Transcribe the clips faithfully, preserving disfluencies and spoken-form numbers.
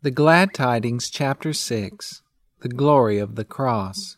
The Glad Tidings, Chapter six, The Glory of the Cross.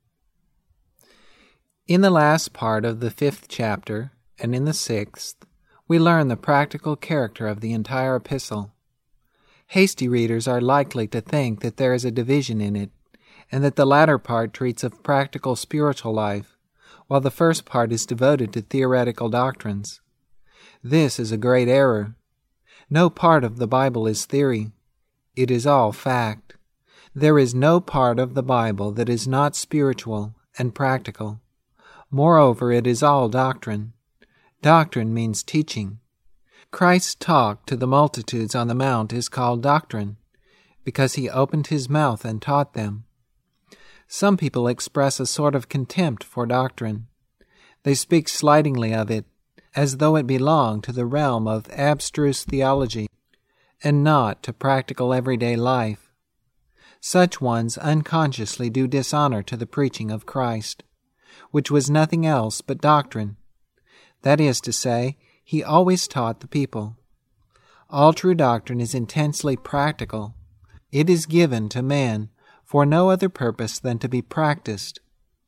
In the last part of the fifth chapter, and in the sixth, we learn the practical character of the entire epistle. Hasty readers are likely to think that there is a division in it, and that the latter part treats of practical spiritual life, while the first part is devoted to theoretical doctrines. This is a great error. No part of the Bible is theory. It is all fact. There is no part of the Bible that is not spiritual and practical. Moreover, it is all doctrine. Doctrine means teaching. Christ's talk to the multitudes on the mount is called doctrine, because he opened his mouth and taught them. Some people express a sort of contempt for doctrine. They speak slightingly of it, as though it belonged to the realm of abstruse theology, and not to practical everyday life. Such ones unconsciously do dishonor to the preaching of Christ, which was nothing else but doctrine. That is to say, he always taught the people. All true doctrine is intensely practical. It is given to man for no other purpose than to be practiced.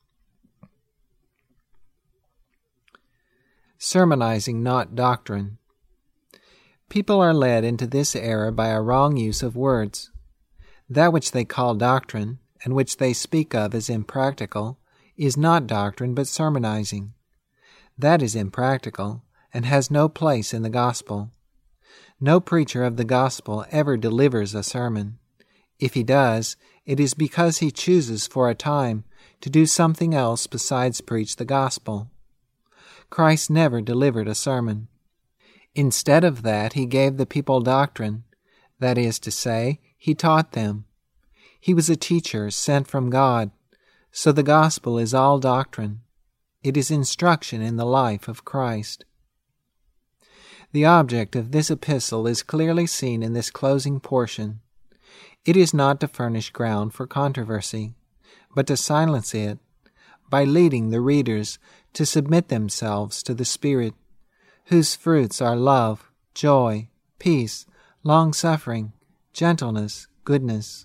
Sermonizing, not doctrine. People are led into this error by a wrong use of words. That which they call doctrine, and which they speak of as impractical, is not doctrine but sermonizing. That is impractical, and has no place in the gospel. No preacher of the gospel ever delivers a sermon. If he does, it is because he chooses for a time to do something else besides preach the gospel. Christ never delivered a sermon. Instead of that, he gave the people doctrine. That is to say, he taught them. He was a teacher sent from God, so the gospel is all doctrine. It is instruction in the life of Christ. The object of this epistle is clearly seen in this closing portion. It is not to furnish ground for controversy, but to silence it by leading the readers to submit themselves to the Spirit, whose fruits are love, joy, peace, long-suffering, gentleness, goodness.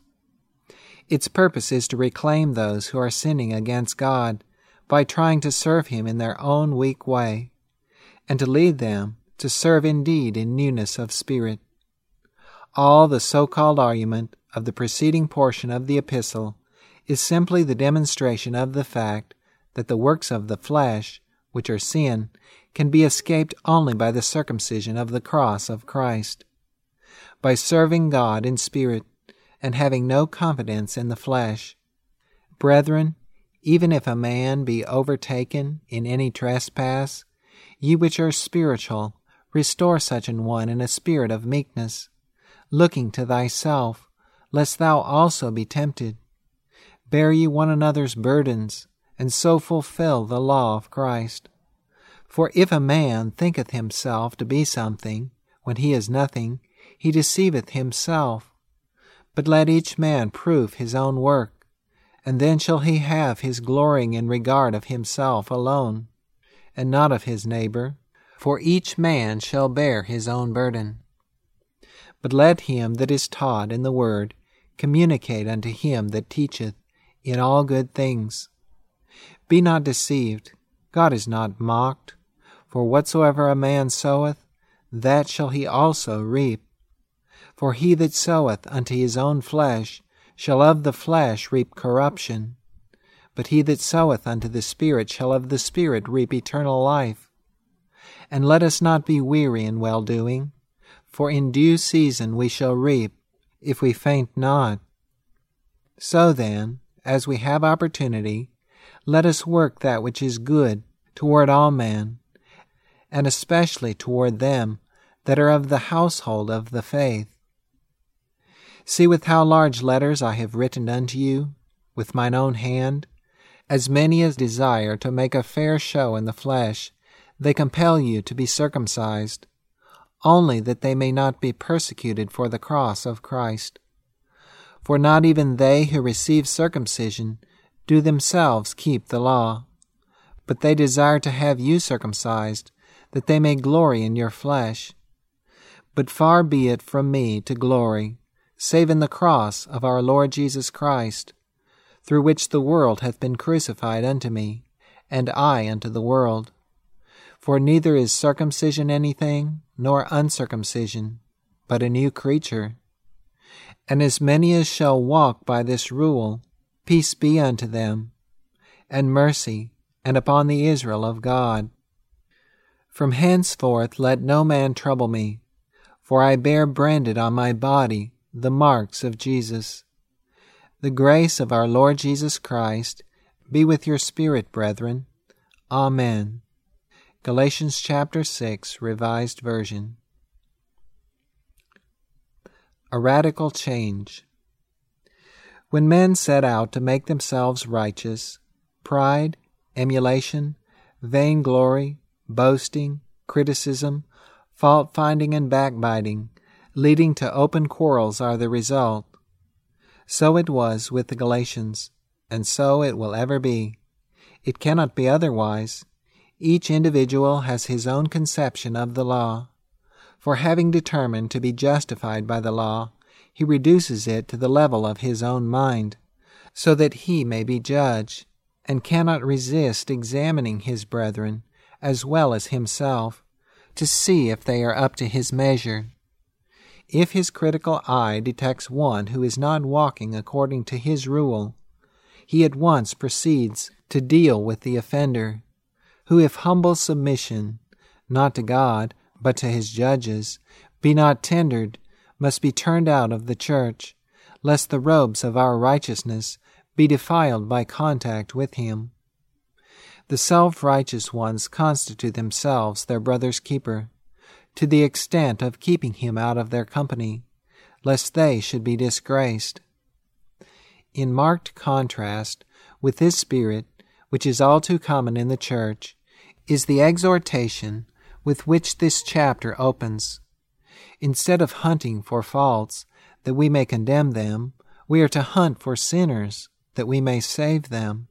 Its purpose is to reclaim those who are sinning against God by trying to serve Him in their own weak way, and to lead them to serve indeed in newness of spirit. All the so-called argument of the preceding portion of the epistle is simply the demonstration of the fact that the works of the flesh, which are sin, can be escaped only by the circumcision of the cross of Christ. By serving God in spirit and having no confidence in the flesh. Brethren, even if a man be overtaken in any trespass, ye which are spiritual, restore such an one in a spirit of meekness, looking to thyself, lest thou also be tempted. Bear ye one another's burdens, and so fulfill the law of Christ. For if a man thinketh himself to be something, when he is nothing, he deceiveth himself. But let each man prove his own work, and then shall he have his glorying in regard of himself alone, and not of his neighbor, for each man shall bear his own burden. But let him that is taught in the word communicate unto him that teacheth in all good things. Be not deceived, God is not mocked. For whatsoever a man soweth, that shall he also reap. For he that soweth unto his own flesh shall of the flesh reap corruption, but he that soweth unto the Spirit shall of the Spirit reap eternal life. And let us not be weary in well-doing, for in due season we shall reap, if we faint not. So then, as we have opportunity, let us work that which is good toward all men, and especially toward them that are of the household of the faith. See with how large letters I have written unto you, with mine own hand. As many as desire to make a fair show in the flesh, they compel you to be circumcised, only that they may not be persecuted for the cross of Christ. For not even they who receive circumcision do themselves keep the law, but they desire to have you circumcised, that they may glory in your flesh. But far be it from me to glory, save in the cross of our Lord Jesus Christ, through which the world hath been crucified unto me, and I unto the world. For neither is circumcision anything, nor uncircumcision, but a new creature. And as many as shall walk by this rule, peace be unto them, and mercy, and upon the Israel of God. From henceforth let no man trouble me, for I bear branded on my body the marks of Jesus. The grace of our Lord Jesus Christ be with your spirit, brethren. Amen. Galatians chapter six, Revised Version. A radical change. When men set out to make themselves righteous, pride, emulation, vainglory, boasting, criticism, fault-finding, and backbiting, leading to open quarrels are the result. So it was with the Galatians, and so it will ever be. It cannot be otherwise. Each individual has his own conception of the law. For having determined to be justified by the law, he reduces it to the level of his own mind, so that he may be judge, and cannot resist examining his brethren, as well as himself, to see if they are up to his measure. If his critical eye detects one who is not walking according to his rule, he at once proceeds to deal with the offender, who if humble submission, not to God, but to his judges, be not tendered, must be turned out of the church, lest the robes of our righteousness be defiled by contact with him. The self-righteous ones constitute themselves their brother's keeper, to the extent of keeping him out of their company, lest they should be disgraced. In marked contrast with this spirit, which is all too common in the church, is the exhortation with which this chapter opens. Instead of hunting for faults, that we may condemn them, we are to hunt for sinners, that we may save them.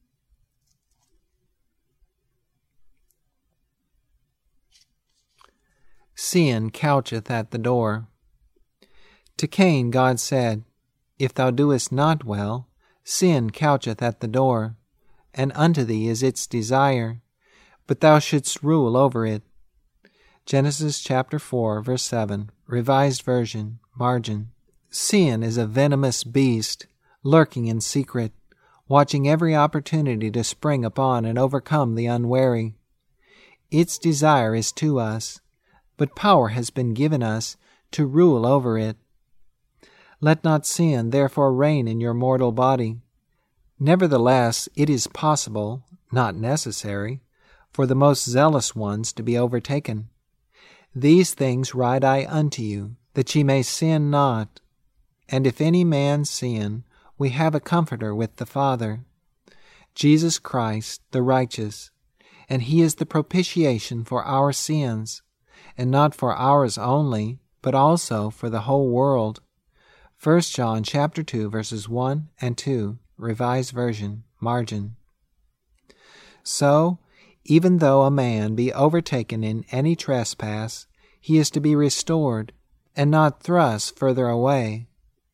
Sin coucheth at the door. To Cain God said, If thou doest not well, sin coucheth at the door, and unto thee is its desire, but thou shouldst rule over it. Genesis chapter four, verse seven, Revised Version, margin. Sin is a venomous beast, lurking in secret, watching every opportunity to spring upon and overcome the unwary. Its desire is to us, but power has been given us to rule over it. Let not sin therefore reign in your mortal body. Nevertheless, it is possible, not necessary, for the most zealous ones to be overtaken. These things write I unto you, that ye may sin not. And if any man sin, we have a Comforter with the Father, Jesus Christ the righteous, and he is the propitiation for our sins, and not for ours only, but also for the whole world. First John chapter two, verses one and two, Revised Version, margin. So, even though a man be overtaken in any trespass, he is to be restored, and not thrust further away.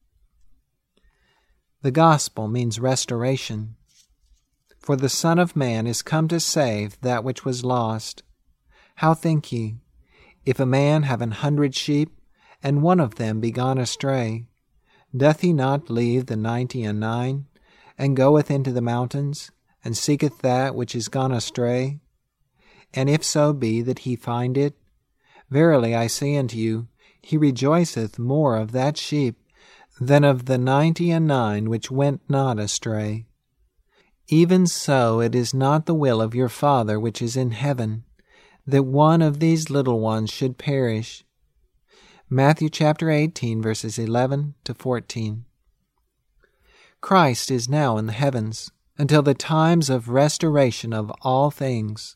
The gospel means restoration. For the Son of Man is come to save that which was lost. How think ye? If a man have an hundred sheep, and one of them be gone astray, doth he not leave the ninety and nine, and goeth into the mountains, and seeketh that which is gone astray? And if so be that he find it, verily I say unto you, he rejoiceth more of that sheep than of the ninety and nine which went not astray. Even so it is not the will of your Father which is in heaven, that one of these little ones should perish. Matthew chapter eighteen, verses eleven to fourteen. Christ is now in the heavens, until the times of restoration of all things.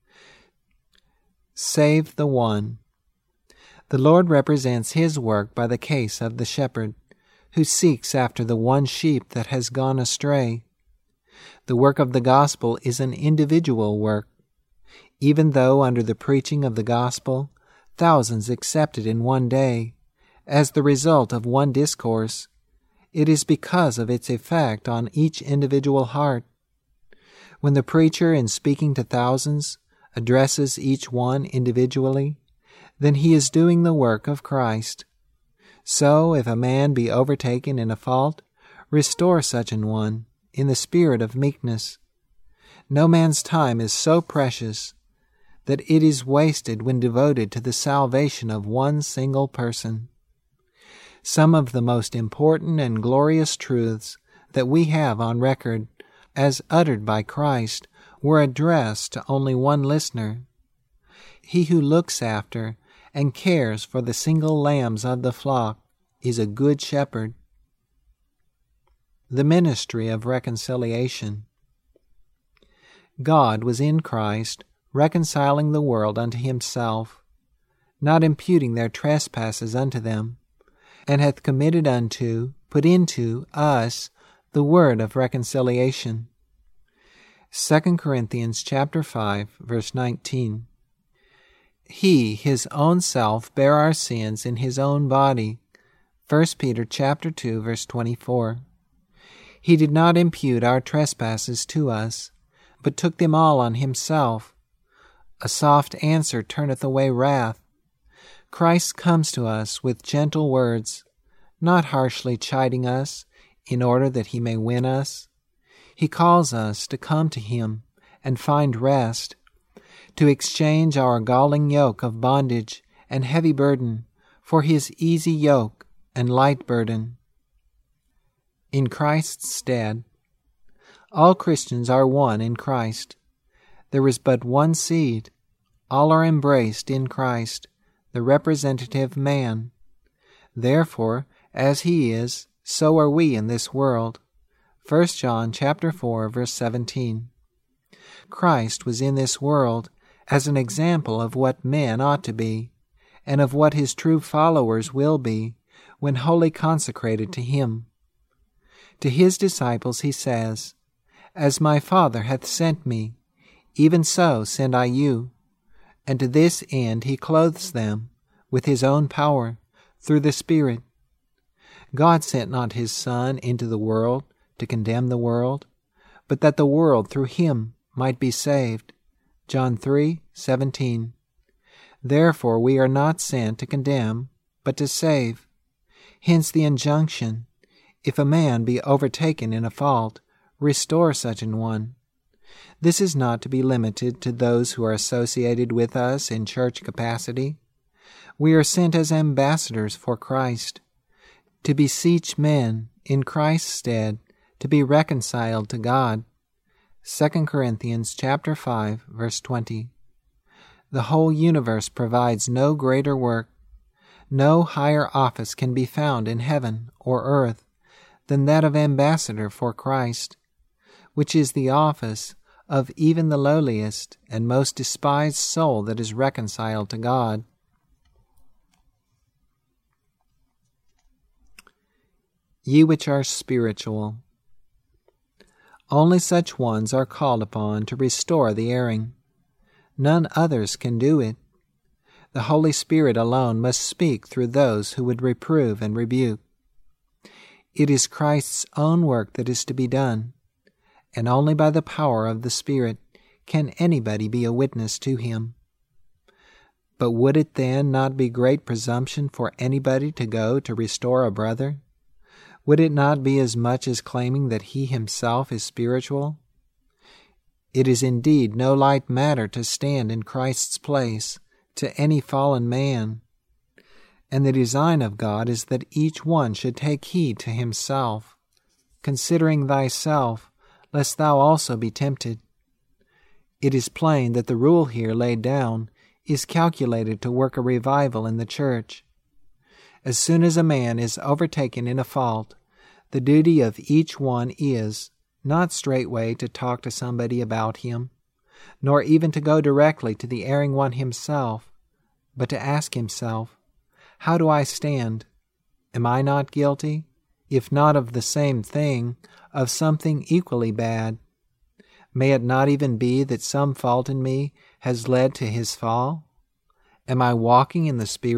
Save the one. The Lord represents his work by the case of the shepherd, who seeks after the one sheep that has gone astray. The work of the gospel is an individual work. Even though under the preaching of the gospel thousands accepted in one day, as the result of one discourse, it is because of its effect on each individual heart. When the preacher, in speaking to thousands, addresses each one individually, then he is doing the work of Christ. So, if a man be overtaken in a fault, restore such an one in the spirit of meekness. No man's time is so precious that it is wasted when devoted to the salvation of one single person. Some of the most important and glorious truths that we have on record, as uttered by Christ, were addressed to only one listener. He who looks after and cares for the single lambs of the flock is a good shepherd. The ministry of reconciliation. God was in Christ, reconciling the world unto himself, not imputing their trespasses unto them, and hath committed unto, put into, us the word of reconciliation. Second Corinthians chapter five, verse nineteen. He, his own self, bare our sins in his own body. First Peter chapter two, verse twenty-four. He did not impute our trespasses to us, but took them all on himself. A soft answer turneth away wrath. Christ comes to us with gentle words, not harshly chiding us, in order that he may win us. He calls us to come to him and find rest, to exchange our galling yoke of bondage and heavy burden for his easy yoke and light burden. In Christ's stead. All Christians are one in Christ. There is but one seed. All are embraced in Christ, the representative man. Therefore, as he is, so are we in this world. First John chapter four, verse seventeen. Christ was in this world as an example of what men ought to be, and of what his true followers will be when wholly consecrated to him. To his disciples he says, As my Father hath sent me, even so send I you. And to this end he clothes them with his own power through the Spirit. God sent not his Son into the world to condemn the world, but that the world through him might be saved. John three seventeen. Therefore we are not sent to condemn, but to save. Hence the injunction, if a man be overtaken in a fault, restore such an one. This is not to be limited to those who are associated with us in church capacity. We are sent as ambassadors for Christ, to beseech men in Christ's stead to be reconciled to God. Second Corinthians chapter five, verse twenty. The whole universe provides no greater work. No higher office can be found in heaven or earth than that of ambassador for Christ, which is the office of even the lowliest and most despised soul that is reconciled to God. Ye which are spiritual. Only such ones are called upon to restore the erring. None others can do it. The Holy Spirit alone must speak through those who would reprove and rebuke. It is Christ's own work that is to be done, and only by the power of the Spirit can anybody be a witness to him. But would it then not be great presumption for anybody to go to restore a brother? Would it not be as much as claiming that he himself is spiritual? It is indeed no light matter to stand in Christ's place to any fallen man, and the design of God is that each one should take heed to himself, considering thyself, lest thou also be tempted. It is plain that the rule here laid down is calculated to work a revival in the church. As soon as a man is overtaken in a fault, the duty of each one is not straightway to talk to somebody about him, nor even to go directly to the erring one himself, but to ask himself, how do I stand? Am I not guilty? If not of the same thing, of something equally bad? May it not even be that some fault in me has led to his fall? Am I walking in the Spirit,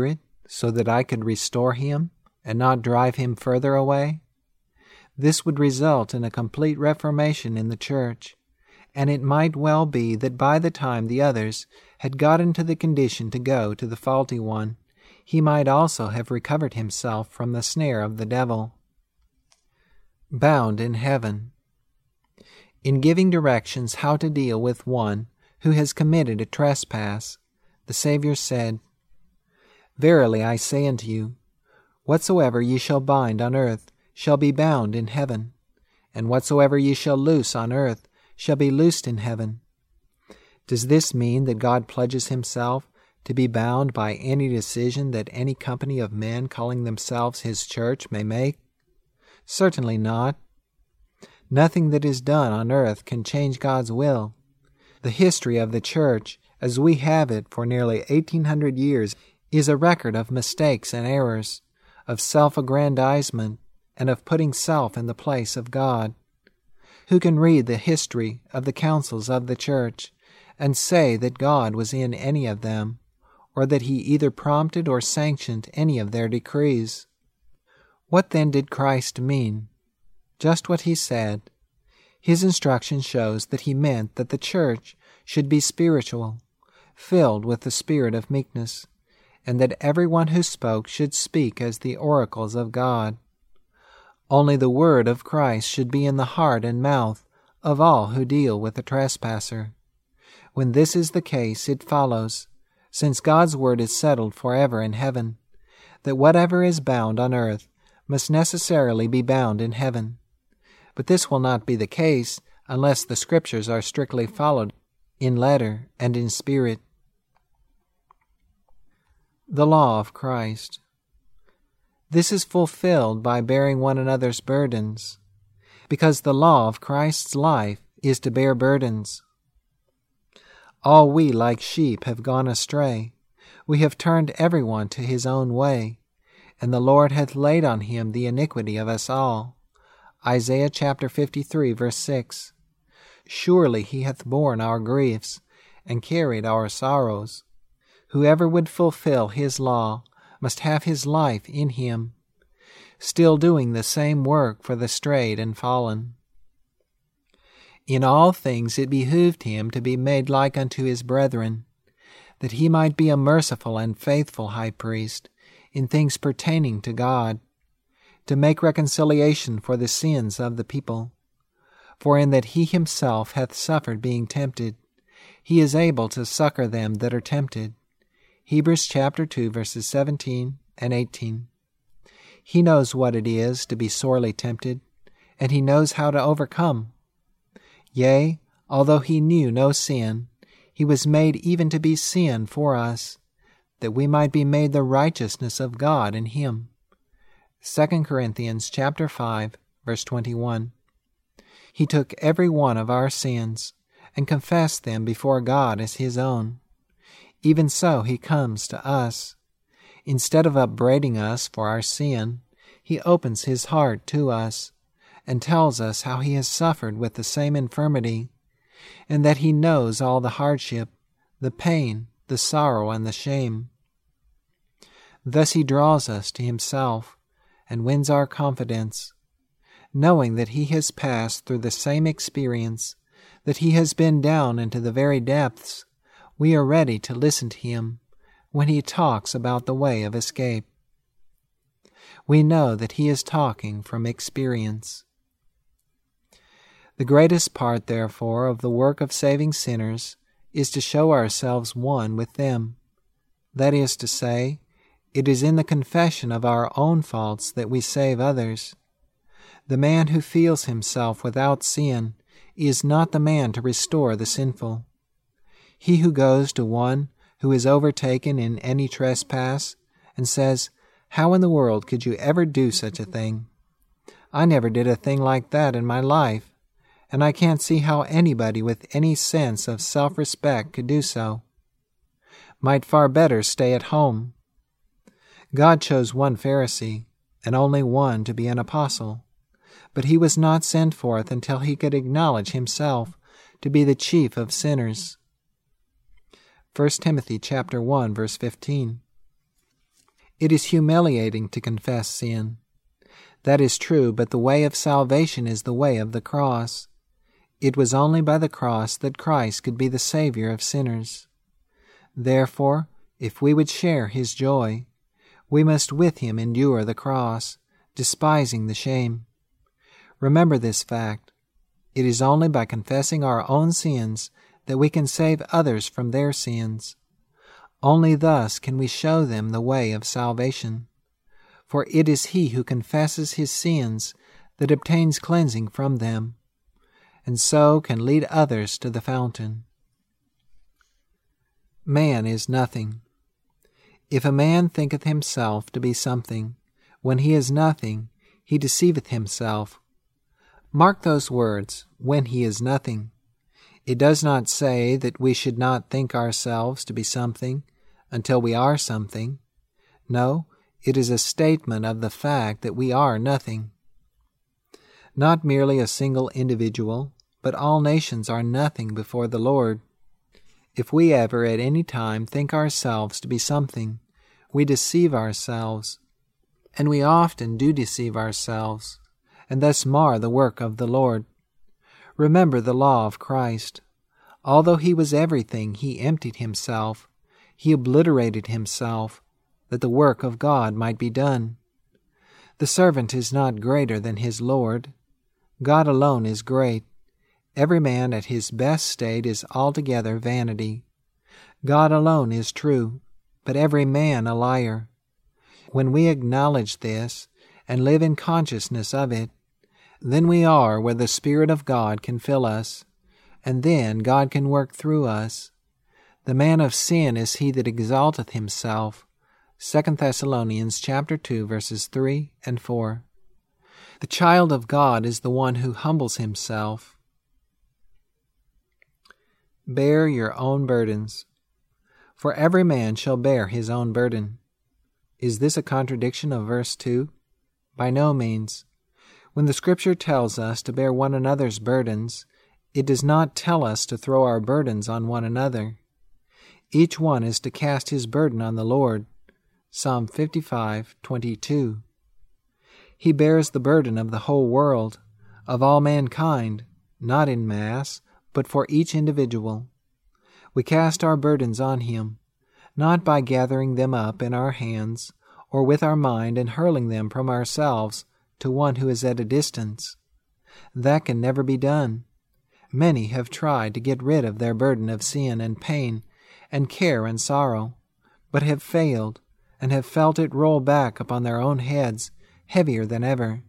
so that I could restore him and not drive him further away? This would result in a complete reformation in the church, and it might well be that by the time the others had got into the condition to go to the faulty one, he might also have recovered himself from the snare of the devil. Bound in heaven. In giving directions how to deal with one who has committed a trespass, the Savior said, "Verily I say unto you, whatsoever ye shall bind on earth shall be bound in heaven, and whatsoever ye shall loose on earth shall be loosed in heaven." Does this mean that God pledges himself to be bound by any decision that any company of men calling themselves his church may make? Certainly not. Nothing that is done on earth can change God's will. The history of the church, as we have it for nearly eighteen hundred years, is a record of mistakes and errors, of self-aggrandizement, and of putting self in the place of God. Who can read the history of the councils of the church and say that God was in any of them, or that he either prompted or sanctioned any of their decrees? What then did Christ mean? Just what he said. His instruction shows that he meant that the church should be spiritual, filled with the spirit of meekness, and that everyone who spoke should speak as the oracles of God. Only the word of Christ should be in the heart and mouth of all who deal with the trespasser. When this is the case, it follows, since God's word is settled forever in heaven, that whatever is bound on earth must necessarily be bound in heaven. But this will not be the case unless the Scriptures are strictly followed in letter and in spirit. The law of Christ. This is fulfilled by bearing one another's burdens, because the law of Christ's life is to bear burdens. All we like sheep have gone astray. We have turned every one to his own way, and the Lord hath laid on him the iniquity of us all. Isaiah chapter fifty-three, verse six. Surely he hath borne our griefs, and carried our sorrows. Whoever would fulfill his law must have his life in him, still doing the same work for the strayed and fallen. In all things it behooved him to be made like unto his brethren, that he might be a merciful and faithful high priest in things pertaining to God, to make reconciliation for the sins of the people. For in that he himself hath suffered being tempted, he is able to succor them that are tempted. Hebrews chapter two, verses seventeen and eighteen. He knows what it is to be sorely tempted, and he knows how to overcome. Yea, although he knew no sin, he was made even to be sin for us, that we might be made the righteousness of God in him. Second Corinthians chapter five, verse twenty-one. He took every one of our sins and confessed them before God as his own. Even so he comes to us. Instead of upbraiding us for our sin, he opens his heart to us and tells us how he has suffered with the same infirmity, and that he knows all the hardship, the pain, the sorrow, and the shame. Thus he draws us to himself and wins our confidence. Knowing that he has passed through the same experience, that he has been down into the very depths, we are ready to listen to him when he talks about the way of escape. We know that he is talking from experience. The greatest part, therefore, of the work of saving sinners is to show ourselves one with them. That is to say, it is in the confession of our own faults that we save others. The man who feels himself without sin is not the man to restore the sinful. He who goes to one who is overtaken in any trespass and says, "How in the world could you ever do such a thing? I never did a thing like that in my life, and I can't see how anybody with any sense of self-respect could do so," might far better stay at home. God chose one Pharisee, and only one to be an apostle, but he was not sent forth until he could acknowledge himself to be the chief of sinners. First Timothy chapter one, verse fifteen. It is humiliating to confess sin. That is true, but the way of salvation is the way of the cross. It was only by the cross that Christ could be the Savior of sinners. Therefore, if we would share His joy, we must with Him endure the cross, despising the shame. Remember this fact. It is only by confessing our own sins that we can save others from their sins. Only thus can we show them the way of salvation. For it is he who confesses his sins that obtains cleansing from them, and so can lead others to the fountain. Man is nothing. If a man thinketh himself to be something, when he is nothing, he deceiveth himself. Mark those words, when he is nothing. It does not say that we should not think ourselves to be something until we are something. No, it is a statement of the fact that we are nothing. Not merely a single individual, but all nations are nothing before the Lord. If we ever at any time think ourselves to be something, we deceive ourselves, and we often do deceive ourselves, and thus mar the work of the Lord. Remember the law of Christ. Although he was everything, he emptied himself. He obliterated himself, that the work of God might be done. The servant is not greater than his Lord. God alone is great. Every man at his best state is altogether vanity. God alone is true, but every man a liar. When we acknowledge this and live in consciousness of it, then we are where the Spirit of God can fill us, and then God can work through us. The man of sin is he that exalteth himself. Second Thessalonians chapter two, verses three and four. The child of God is the one who humbles himself. Bear your own burdens. For every man shall bear his own burden. Is this a contradiction of verse two? By no means. When the Scripture tells us to bear one another's burdens, it does not tell us to throw our burdens on one another. Each one is to cast his burden on the Lord. Psalm fifty-five, twenty-two. He bears the burden of the whole world, of all mankind, not in mass, but for each individual. We cast our burdens on him, not by gathering them up in our hands, or with our mind and hurling them from ourselves to one who is at a distance. That can never be done. Many have tried to get rid of their burden of sin and pain and care and sorrow, but have failed, and have felt it roll back upon their own heads heavier than ever,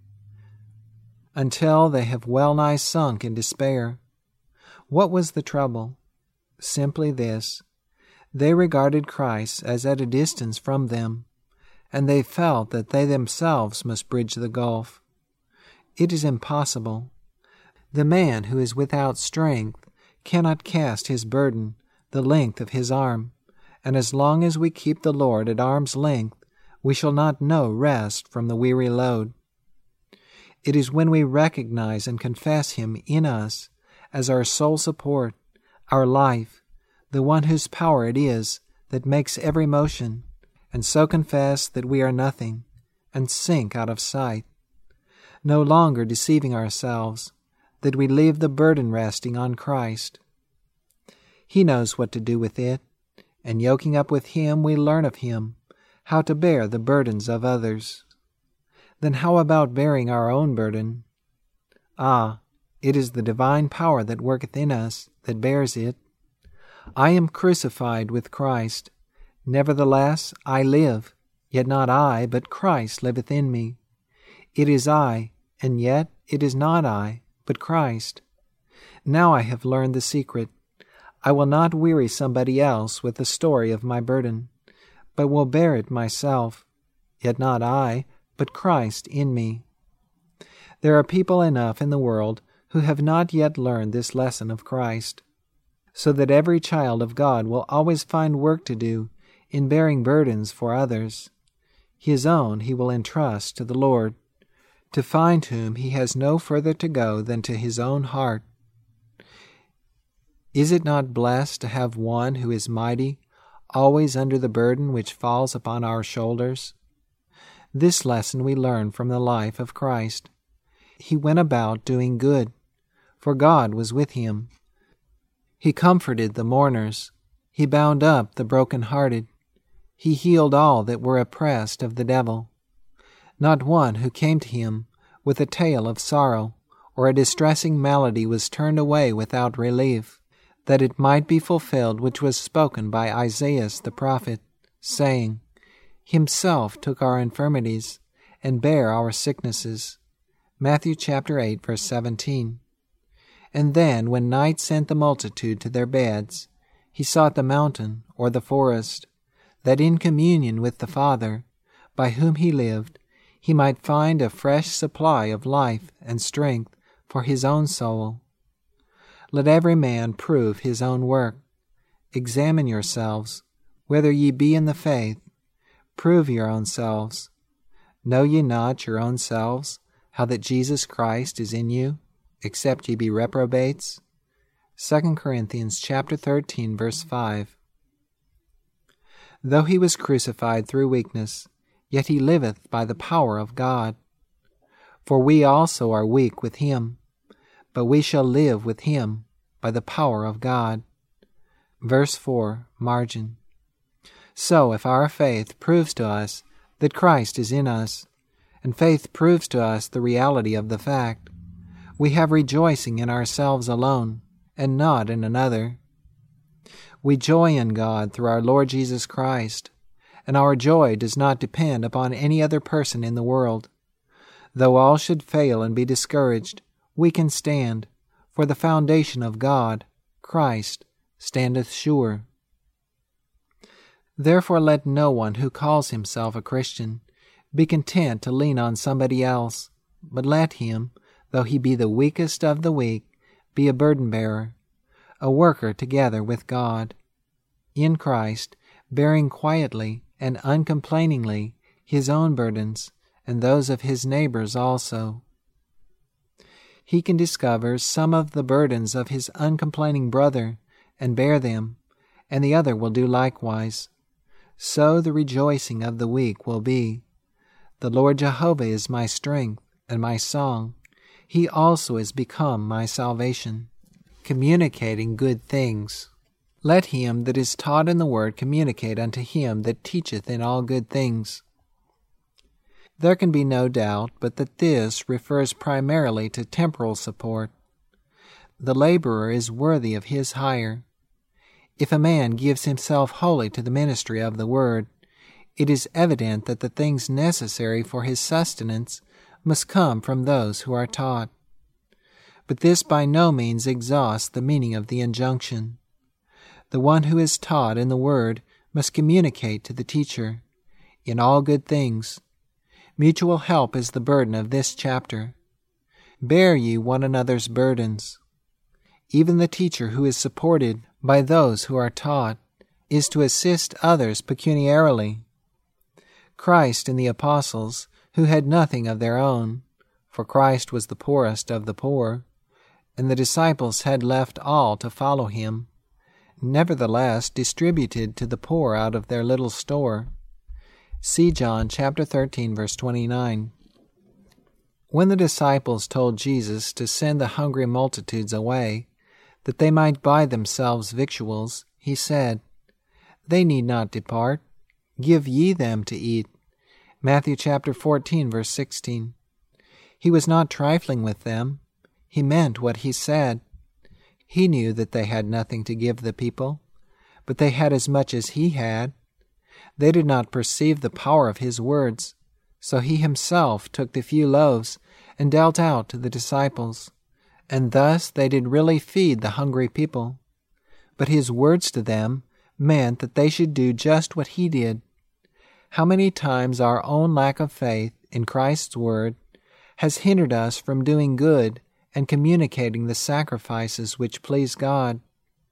until they have well nigh sunk in despair. What was the trouble? Simply this: they regarded Christ as at a distance from them, and they felt that they themselves must bridge the gulf. It is impossible. The man who is without strength cannot cast his burden the length of his arm, and as long as we keep the Lord at arm's length, we shall not know rest from the weary load. It is when we recognize and confess Him in us as our sole support, our life, the one whose power it is that makes every motion, and so confess that we are nothing, and sink out of sight, no longer deceiving ourselves, that we leave the burden resting on Christ. He knows what to do with it, and yoking up with Him we learn of Him, how to bear the burdens of others. Then how about bearing our own burden? Ah, it is the divine power that worketh in us that bears it. I am crucified with Christ. Nevertheless I live, yet not I, but Christ liveth in me. It is I, and yet it is not I, but Christ. Now I have learned the secret. I will not weary somebody else with the story of my burden, but will bear it myself, yet not I, but Christ in me. There are people enough in the world who have not yet learned this lesson of Christ, so that every child of God will always find work to do in bearing burdens for others. His own he will entrust to the Lord, to find whom he has no further to go than to his own heart. Is it not blessed to have one who is mighty, always under the burden which falls upon our shoulders? This lesson we learn from the life of Christ. He went about doing good, for God was with him. He comforted the mourners. He bound up the broken-hearted. He healed all that were oppressed of the devil. Not one who came to him with a tale of sorrow or a distressing malady was turned away without relief, that it might be fulfilled which was spoken by Isaiah the prophet, saying, Himself took our infirmities and bare our sicknesses. Matthew chapter eight, verse seventeen. And then, when night sent the multitude to their beds, he sought the mountain or the forest, that in communion with the Father, by whom he lived, he might find a fresh supply of life and strength for his own soul. Let every man prove his own work. Examine yourselves, whether ye be in the faith. Prove your own selves. Know ye not your own selves, how that Jesus Christ is in you, except ye be reprobates? Second Corinthians chapter thirteen, verse five. Though he was crucified through weakness, yet he liveth by the power of God. For we also are weak with him, but we shall live with him by the power of God. Verse four, margin. So if our faith proves to us that Christ is in us, and faith proves to us the reality of the fact, we have rejoicing in ourselves alone, and not in another. We joy in God through our Lord Jesus Christ, and our joy does not depend upon any other person in the world. Though all should fail and be discouraged, we can stand, for the foundation of God, Christ, standeth sure. Therefore let no one who calls himself a Christian be content to lean on somebody else, but let him, though he be the weakest of the weak, be a burden-bearer, a worker together with God, in Christ, bearing quietly and uncomplainingly his own burdens and those of his neighbors also. He can discover some of the burdens of his uncomplaining brother and bear them, and the other will do likewise. So the rejoicing of the weak will be. The Lord Jehovah is my strength and my song. He also is become my salvation. Communicating good things. Let him that is taught in the word communicate unto him that teacheth in all good things. There can be no doubt but that this refers primarily to temporal support. The laborer is worthy of his hire. If a man gives himself wholly to the ministry of the word, it is evident that the things necessary for his sustenance must come from those who are taught. But this by no means exhausts the meaning of the injunction. The one who is taught in the word must communicate to the teacher, in all good things. Mutual help is the burden of this chapter. Bear ye one another's burdens. Even the teacher who is supported by those who are taught is to assist others pecuniarily. Christ and the apostles, who had nothing of their own, for Christ was the poorest of the poor, and the disciples had left all to follow him, nevertheless distributed to the poor out of their little store. See John chapter thirteen, verse twenty-nine. When the disciples told Jesus to send the hungry multitudes away, that they might buy themselves victuals, he said, They need not depart. Give ye them to eat. Matthew chapter fourteen, verse sixteen. He was not trifling with them. He meant what he said. He knew that they had nothing to give the people, but they had as much as he had. They did not perceive the power of his words, so he himself took the few loaves and dealt out to the disciples, and thus they did really feed the hungry people. But his words to them meant that they should do just what he did. How many times our own lack of faith in Christ's word has hindered us from doing good and communicating the sacrifices which please God.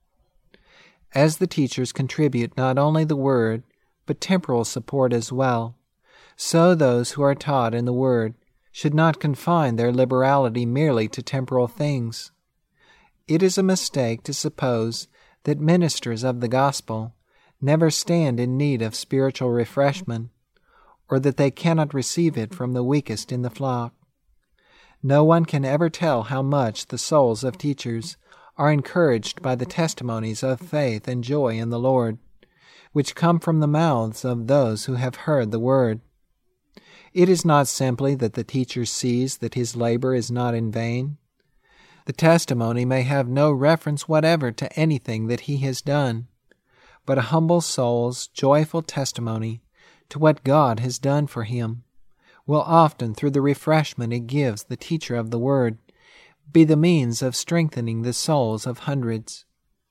As the teachers contribute not only the word, but temporal support as well, so those who are taught in the word should not confine their liberality merely to temporal things. It is a mistake to suppose that ministers of the gospel never stand in need of spiritual refreshment, or that they cannot receive it from the weakest in the flock. No one can ever tell how much the souls of teachers are encouraged by the testimonies of faith and joy in the Lord, which come from the mouths of those who have heard the word. It is not simply that the teacher sees that his labor is not in vain. The testimony may have no reference whatever to anything that he has done, but a humble soul's joyful testimony to what God has done for him will often, through the refreshment it gives the teacher of the word, be the means of strengthening the souls of hundreds.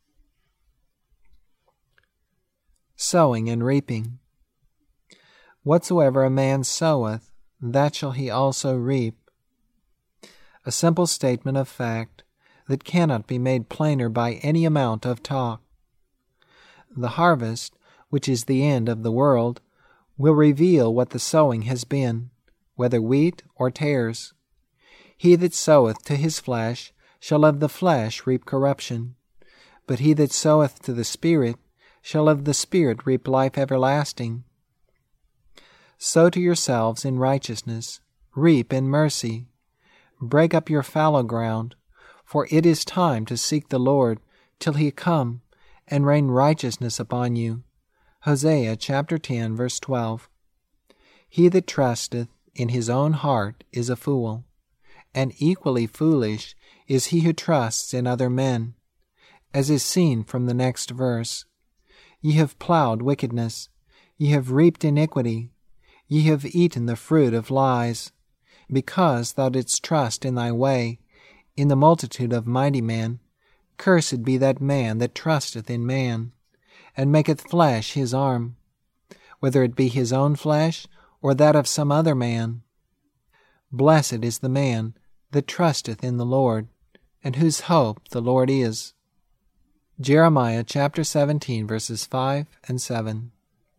Sowing and reaping. Whatsoever a man soweth, that shall he also reap. A simple statement of fact that cannot be made plainer by any amount of talk. The harvest, which is the end of the world, will reveal what the sowing has been, whether wheat or tares. He that soweth to his flesh shall of the flesh reap corruption, but he that soweth to the Spirit shall of the Spirit reap life everlasting. Sow to yourselves in righteousness, reap in mercy. Break up your fallow ground, for it is time to seek the Lord till he come and rain righteousness upon you. Hosea chapter ten, verse twelve. He that trusteth in his own heart is a fool, and equally foolish is he who trusts in other men, as is seen from the next verse. Ye have plowed wickedness, ye have reaped iniquity, ye have eaten the fruit of lies, because thou didst trust in thy way, in the multitude of mighty men. Cursed be that man that trusteth in man, and maketh flesh his arm, whether it be his own flesh, or that of some other man. Blessed is the man that trusteth in the Lord, and whose hope the Lord is. Jeremiah chapter seventeen, verses five and seven.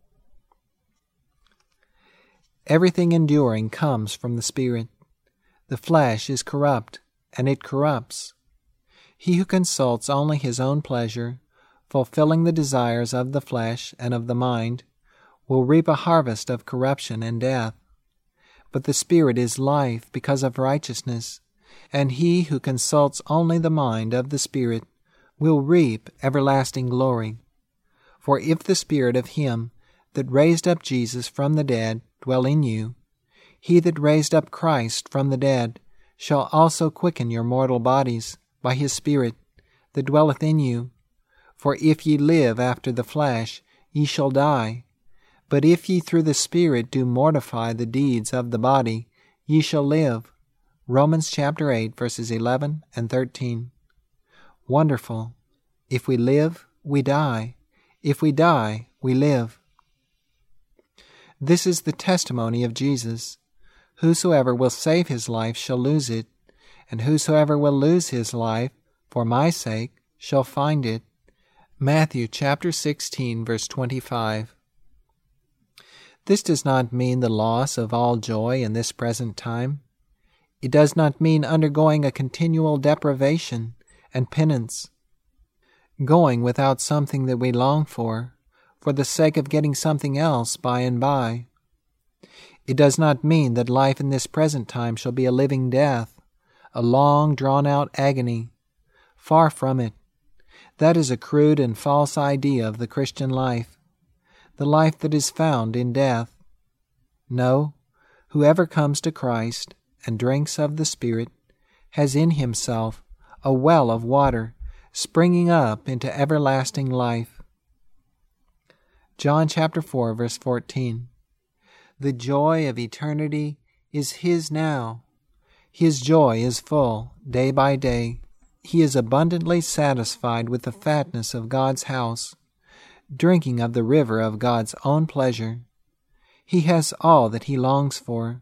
Everything enduring comes from the Spirit. The flesh is corrupt, and it corrupts. He who consults only his own pleasure, fulfilling the desires of the flesh and of the mind, will reap a harvest of corruption and death. But the Spirit is life because of righteousness, and he who consults only the mind of the Spirit will reap everlasting glory. For if the Spirit of him that raised up Jesus from the dead dwell in you, he that raised up Christ from the dead shall also quicken your mortal bodies by his Spirit that dwelleth in you. For if ye live after the flesh, ye shall die. But if ye through the Spirit do mortify the deeds of the body, ye shall live. Romans chapter eight, verses eleven and thirteen. Wonderful. If we live, we die. If we die, we live. This is the testimony of Jesus. Whosoever will save his life shall lose it, and whosoever will lose his life for my sake shall find it. Matthew chapter sixteen, verse twenty-five. This does not mean the loss of all joy in this present time. It does not mean undergoing a continual deprivation and penance, going without something that we long for, for the sake of getting something else by and by. It does not mean that life in this present time shall be a living death, a long drawn-out agony. Far from it. That is a crude and false idea of the Christian life, the life that is found in death. No, whoever comes to Christ and drinks of the Spirit has in himself a well of water springing up into everlasting life. John chapter four, verse fourteen. The joy of eternity is his now. His joy is full day by day. He is abundantly satisfied with the fatness of God's house, drinking of the river of God's own pleasure. He has all that he longs for.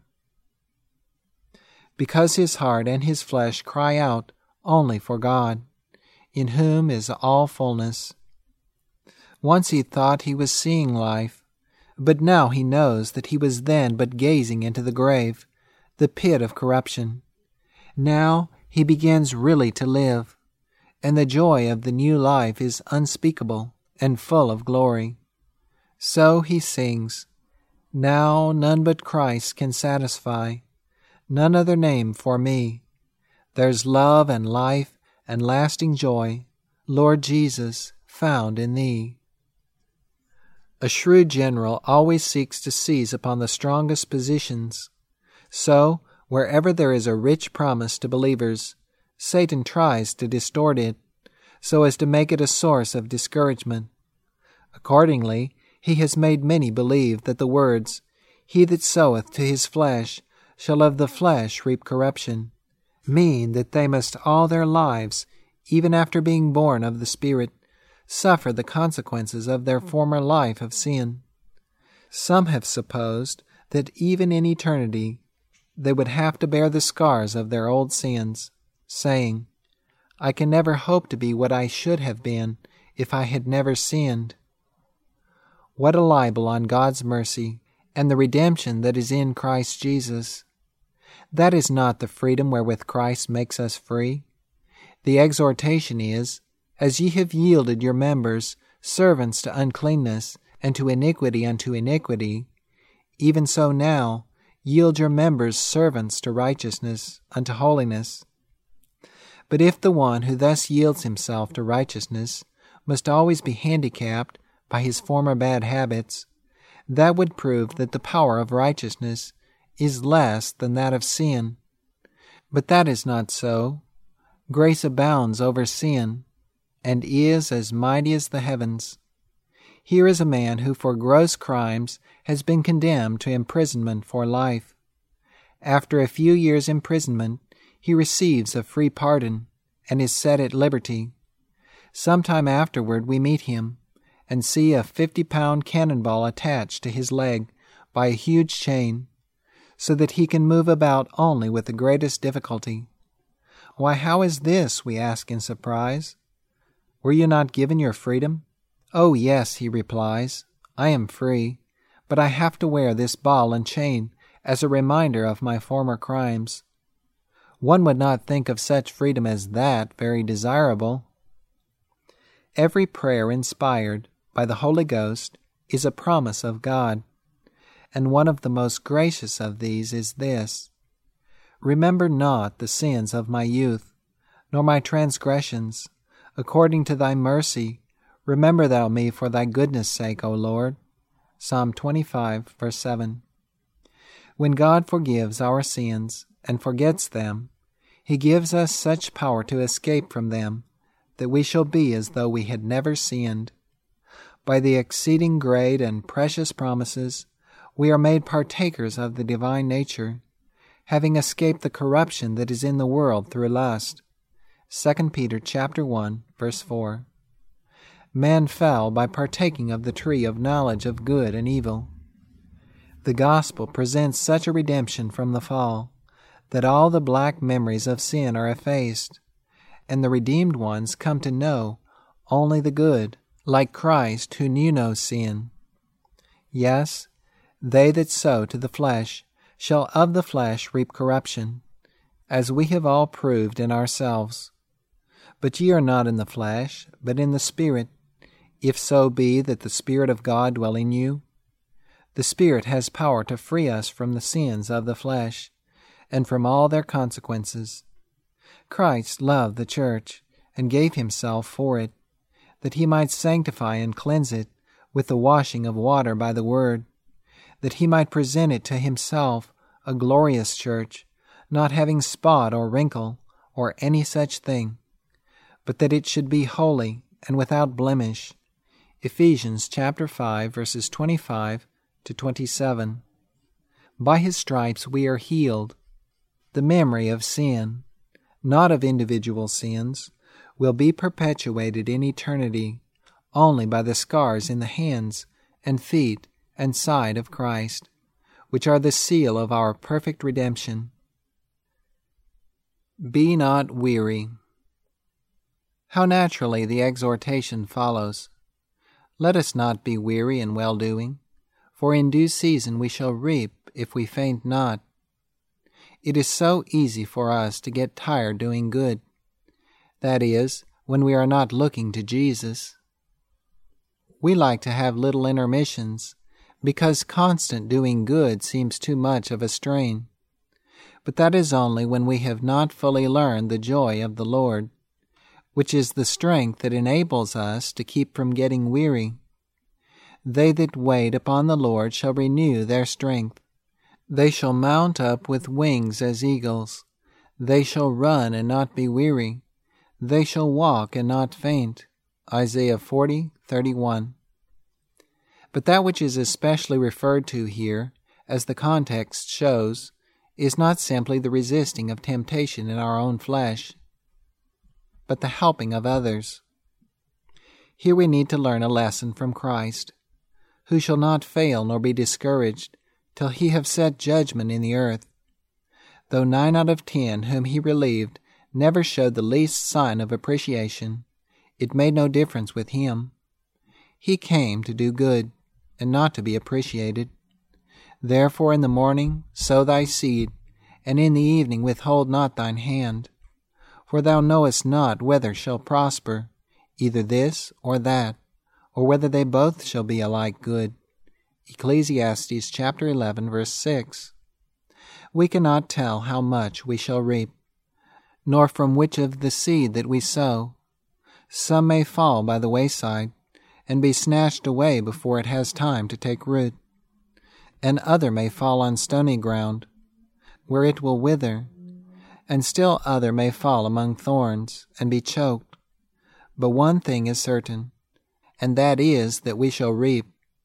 Because his heart and his flesh cry out only for God, in whom is all fullness. Once he thought he was seeing life, but now he knows that he was then but gazing into the grave, the pit of corruption. Now he begins really to live, and the joy of the new life is unspeakable and full of glory. So he sings, Now none but Christ can satisfy, none other name for me. There's love and life and lasting joy, Lord Jesus, found in Thee. A shrewd general always seeks to seize upon the strongest positions. So, wherever there is a rich promise to believers, Satan tries to distort it, so as to make it a source of discouragement. Accordingly, he has made many believe that the words, "He that soweth to his flesh shall of the flesh reap corruption," mean that they must all their lives, even after being born of the Spirit, suffer the consequences of their former life of sin. Some have supposed that even in eternity they would have to bear the scars of their old sins, saying, "I can never hope to be what I should have been if I had never sinned." What a libel on God's mercy and the redemption that is in Christ Jesus! That is not the freedom wherewith Christ makes us free. The exhortation is, "As ye have yielded your members servants to uncleanness, and to iniquity unto iniquity, even so now yield your members servants to righteousness unto holiness." But if the one who thus yields himself to righteousness must always be handicapped by his former bad habits, that would prove that the power of righteousness is less than that of sin. But that is not so. Grace abounds over sin, and is as mighty as the heavens. Here is a man who for gross crimes has been condemned to imprisonment for life. After a few years' imprisonment, he receives a free pardon, and is set at liberty. Some time afterward we meet him, and see a fifty-pound cannonball attached to his leg by a huge chain, so that he can move about only with the greatest difficulty. "Why, how is this?" we ask in surprise. "Were you not given your freedom?" "Oh, yes," he replies, "I am free, but I have to wear this ball and chain as a reminder of my former crimes." One would not think of such freedom as that very desirable. Every prayer inspired by the Holy Ghost is a promise of God, and one of the most gracious of these is this: "Remember not the sins of my youth, nor my transgressions. According to thy mercy, remember thou me for thy goodness' sake, O Lord." Psalm twenty-five, verse seven. When God forgives our sins and forgets them, He gives us such power to escape from them that we shall be as though we had never sinned. By the exceeding great and precious promises, we are made partakers of the divine nature, having escaped the corruption that is in the world through lust. Second Peter chapter one, verse four. Man fell by partaking of the tree of knowledge of good and evil. The gospel presents such a redemption from the fall that all the black memories of sin are effaced, and the redeemed ones come to know only the good, like Christ who knew no sin. Yes, they that sow to the flesh shall of the flesh reap corruption, as we have all proved in ourselves. But ye are not in the flesh, but in the Spirit, if so be that the Spirit of God dwell in you. The Spirit has power to free us from the sins of the flesh, and from all their consequences. Christ loved the church, and gave himself for it, that he might sanctify and cleanse it with the washing of water by the word, that he might present it to himself a glorious church, not having spot or wrinkle or any such thing, but that it should be holy and without blemish. Ephesians chapter five, verses twenty-five to twenty-seven. By his stripes we are healed. The memory of sin, not of individual sins, will be perpetuated in eternity only by the scars in the hands and feet and side of Christ, which are the seal of our perfect redemption. Be not weary. How naturally the exhortation follows. Let us not be weary in well-doing, for in due season we shall reap if we faint not. It is so easy for us to get tired doing good, that is, when we are not looking to Jesus. We like to have little intermissions, because constant doing good seems too much of a strain. But that is only when we have not fully learned the joy of the Lord, which is the strength that enables us to keep from getting weary. They that wait upon the Lord shall renew their strength. They shall mount up with wings as eagles. They shall run and not be weary. They shall walk and not faint. Isaiah forty, thirty-one. But that which is especially referred to here, as the context shows, is not simply the resisting of temptation in our own flesh, but the helping of others. Here we need to learn a lesson from Christ, who shall not fail nor be discouraged till he have set judgment in the earth. Though nine out of ten whom he relieved never showed the least sign of appreciation, it made no difference with him. He came to do good, and not to be appreciated. Therefore in the morning sow thy seed, and in the evening withhold not thine hand. For thou knowest not whether shall prosper, either this or that, or whether they both shall be alike good. Ecclesiastes chapter eleven, verse six. We cannot tell how much we shall reap, nor from which of the seed that we sow. Some may fall by the wayside, and be snatched away before it has time to take root. And other may fall on stony ground, where it will wither, and still other may fall among thorns, and be choked. But one thing is certain, and that is that we shall reap.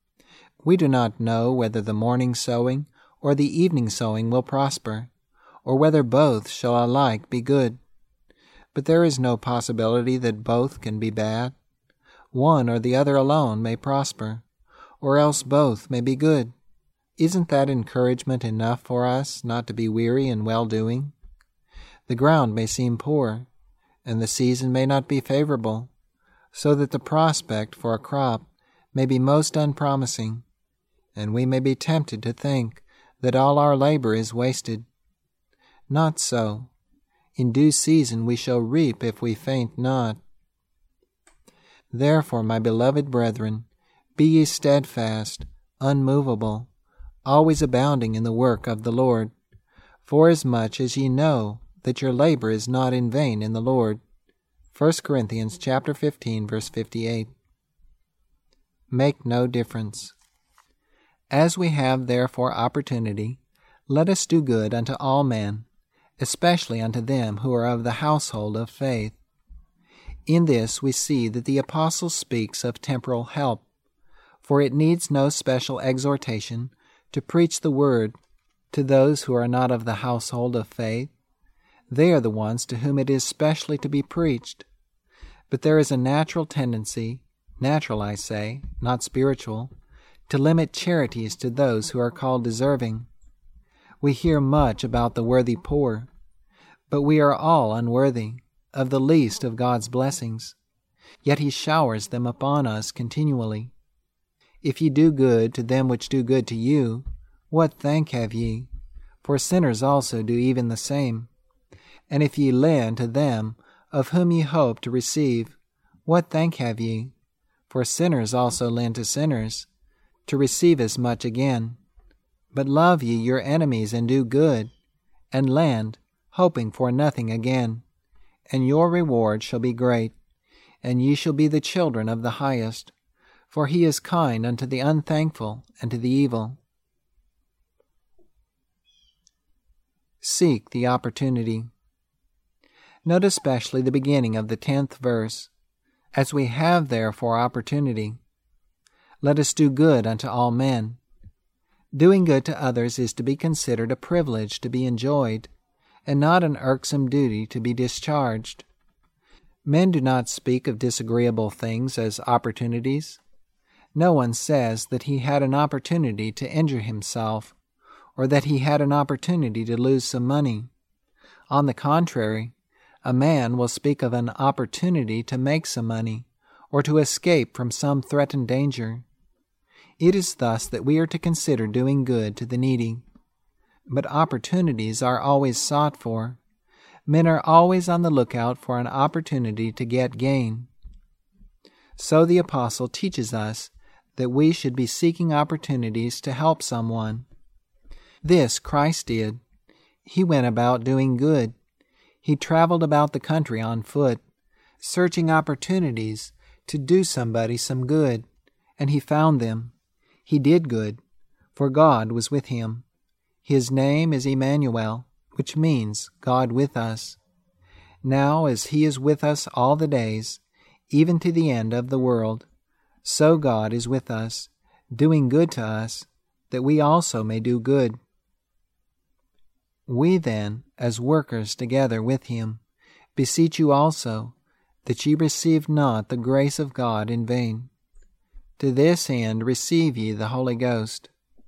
We do not know whether the morning sowing or the evening sowing will prosper, or whether both shall alike be good. But there is no possibility that both can be bad. One or the other alone may prosper, or else both may be good. Isn't that encouragement enough for us not to be weary in well-doing? The ground may seem poor, and the season may not be favorable, so that the prospect for a crop may be most unpromising, and we may be tempted to think that all our labor is wasted. Not so. In due season we shall reap if we faint not. Therefore, my beloved brethren, be ye steadfast, unmovable, always abounding in the work of the Lord, forasmuch as ye know that your labor is not in vain in the Lord. First Corinthians chapter fifteen, verse fifty-eight. Make no difference. As we have therefore opportunity, let us do good unto all men, especially unto them who are of the household of faith. In this we see that the apostle speaks of temporal help, for it needs no special exhortation to preach the word to those who are not of the household of faith. They are the ones to whom it is specially to be preached. But there is a natural tendency, natural I say, not spiritual, to limit charities to those who are called deserving. We hear much about the worthy poor, but we are all unworthy of the least of God's blessings, yet he showers them upon us continually. If ye do good to them which do good to you, what thank have ye? For sinners also do even the same. And if ye lend to them of whom ye hope to receive, what thank have ye? For sinners also lend to sinners, to receive as much again. But love ye your enemies, and do good, and lend, hoping for nothing again. And your reward shall be great, and ye shall be the children of the highest, for he is kind unto the unthankful and to the evil. Seek the opportunity. Note especially the beginning of the tenth verse. As we have therefore opportunity, let us do good unto all men. Doing good to others is to be considered a privilege to be enjoyed, and not an irksome duty to be discharged. Men do not speak of disagreeable things as opportunities. No one says that he had an opportunity to injure himself, or that he had an opportunity to lose some money. On the contrary, a man will speak of an opportunity to make some money, or to escape from some threatened danger. It is thus that we are to consider doing good to the needy. But opportunities are always sought for. Men are always on the lookout for an opportunity to get gain. So the apostle teaches us that we should be seeking opportunities to help someone. This Christ did. He went about doing good. He traveled about the country on foot, searching opportunities to do somebody some good, and he found them. He did good, for God was with him. His name is Emmanuel, which means God with us. Now, as he is with us all the days, even to the end of the world, so God is with us, doing good to us, that we also may do good. We then, as workers together with him, beseech you also, that ye receive not the grace of God in vain. To this end receive ye the Holy Ghost.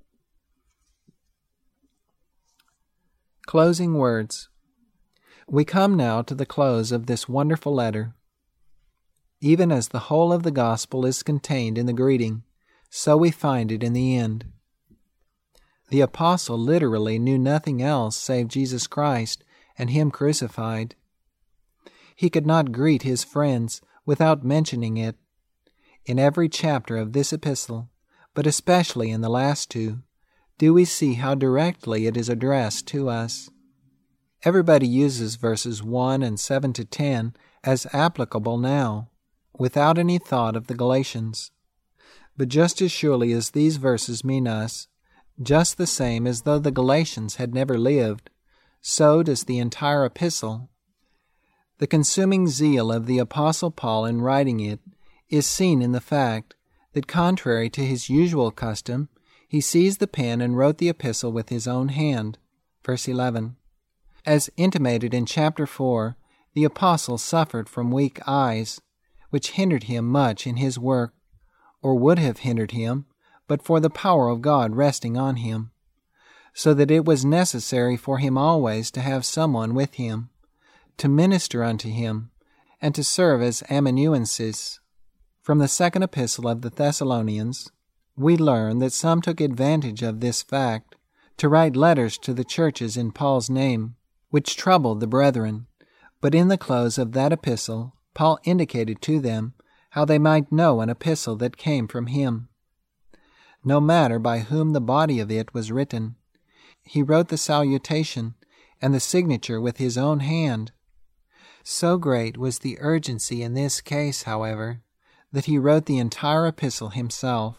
Closing words. We come now to the close of this wonderful letter. Even as the whole of the gospel is contained in the greeting, so we find it in the end. The apostle literally knew nothing else save Jesus Christ and him crucified. He could not greet his friends without mentioning it. In every chapter of this epistle, but especially in the last two, do we see how directly it is addressed to us. Everybody uses verses one and seven to ten as applicable now, without any thought of the Galatians. But just as surely as these verses mean us, just the same as though the Galatians had never lived, so does the entire epistle. The consuming zeal of the Apostle Paul in writing it is seen in the fact that, contrary to his usual custom, he seized the pen and wrote the epistle with his own hand. Verse eleven. As intimated in chapter four, the apostle suffered from weak eyes, which hindered him much in his work, or would have hindered him, but for the power of God resting on him, so that it was necessary for him always to have someone with him, to minister unto him, and to serve as amanuensis. From the second epistle of the Thessalonians, we learn that some took advantage of this fact to write letters to the churches in Paul's name, which troubled the brethren. But in the close of that epistle, Paul indicated to them how they might know an epistle that came from him. No matter by whom the body of it was written, he wrote the salutation and the signature with his own hand. So great was the urgency in this case, however, that he wrote the entire epistle himself.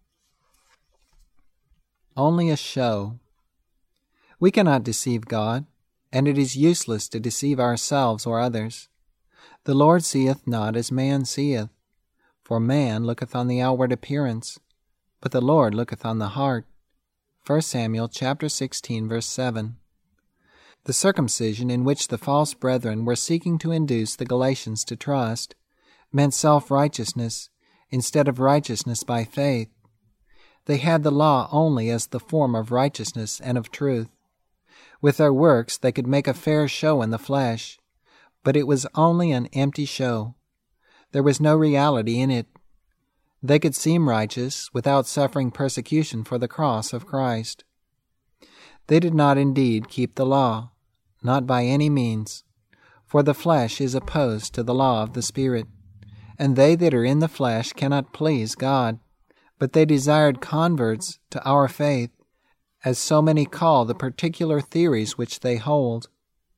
Only a show. We cannot deceive God, and it is useless to deceive ourselves or others. The Lord seeth not as man seeth, for man looketh on the outward appearance, but the Lord looketh on the heart. First Samuel chapter sixteen, verse seven. The circumcision in which the false brethren were seeking to induce the Galatians to trust meant self-righteousness instead of righteousness by faith. They had the law only as the form of righteousness and of truth. With their works they could make a fair show in the flesh, but it was only an empty show. There was no reality in it. They could seem righteous without suffering persecution for the cross of Christ. They did not indeed keep the law, not by any means, for the flesh is opposed to the law of the Spirit, and they that are in the flesh cannot please God. But they desired converts to our faith, as so many call the particular theories which they hold.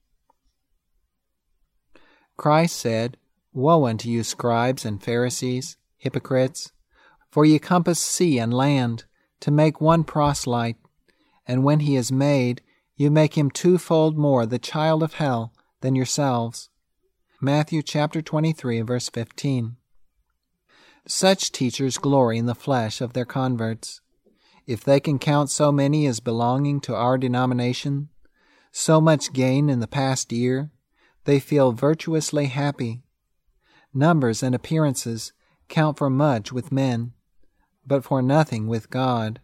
Christ said, Woe unto you, scribes and Pharisees, hypocrites! For ye compass sea and land, to make one proselyte, and when he is made, you make him twofold more the child of hell than yourselves. Matthew chapter twenty-three, verse fifteen. Such teachers glory in the flesh of their converts. If they can count so many as belonging to our denomination, so much gain in the past year, they feel virtuously happy. Numbers and appearances count for much with men, but for nothing with God.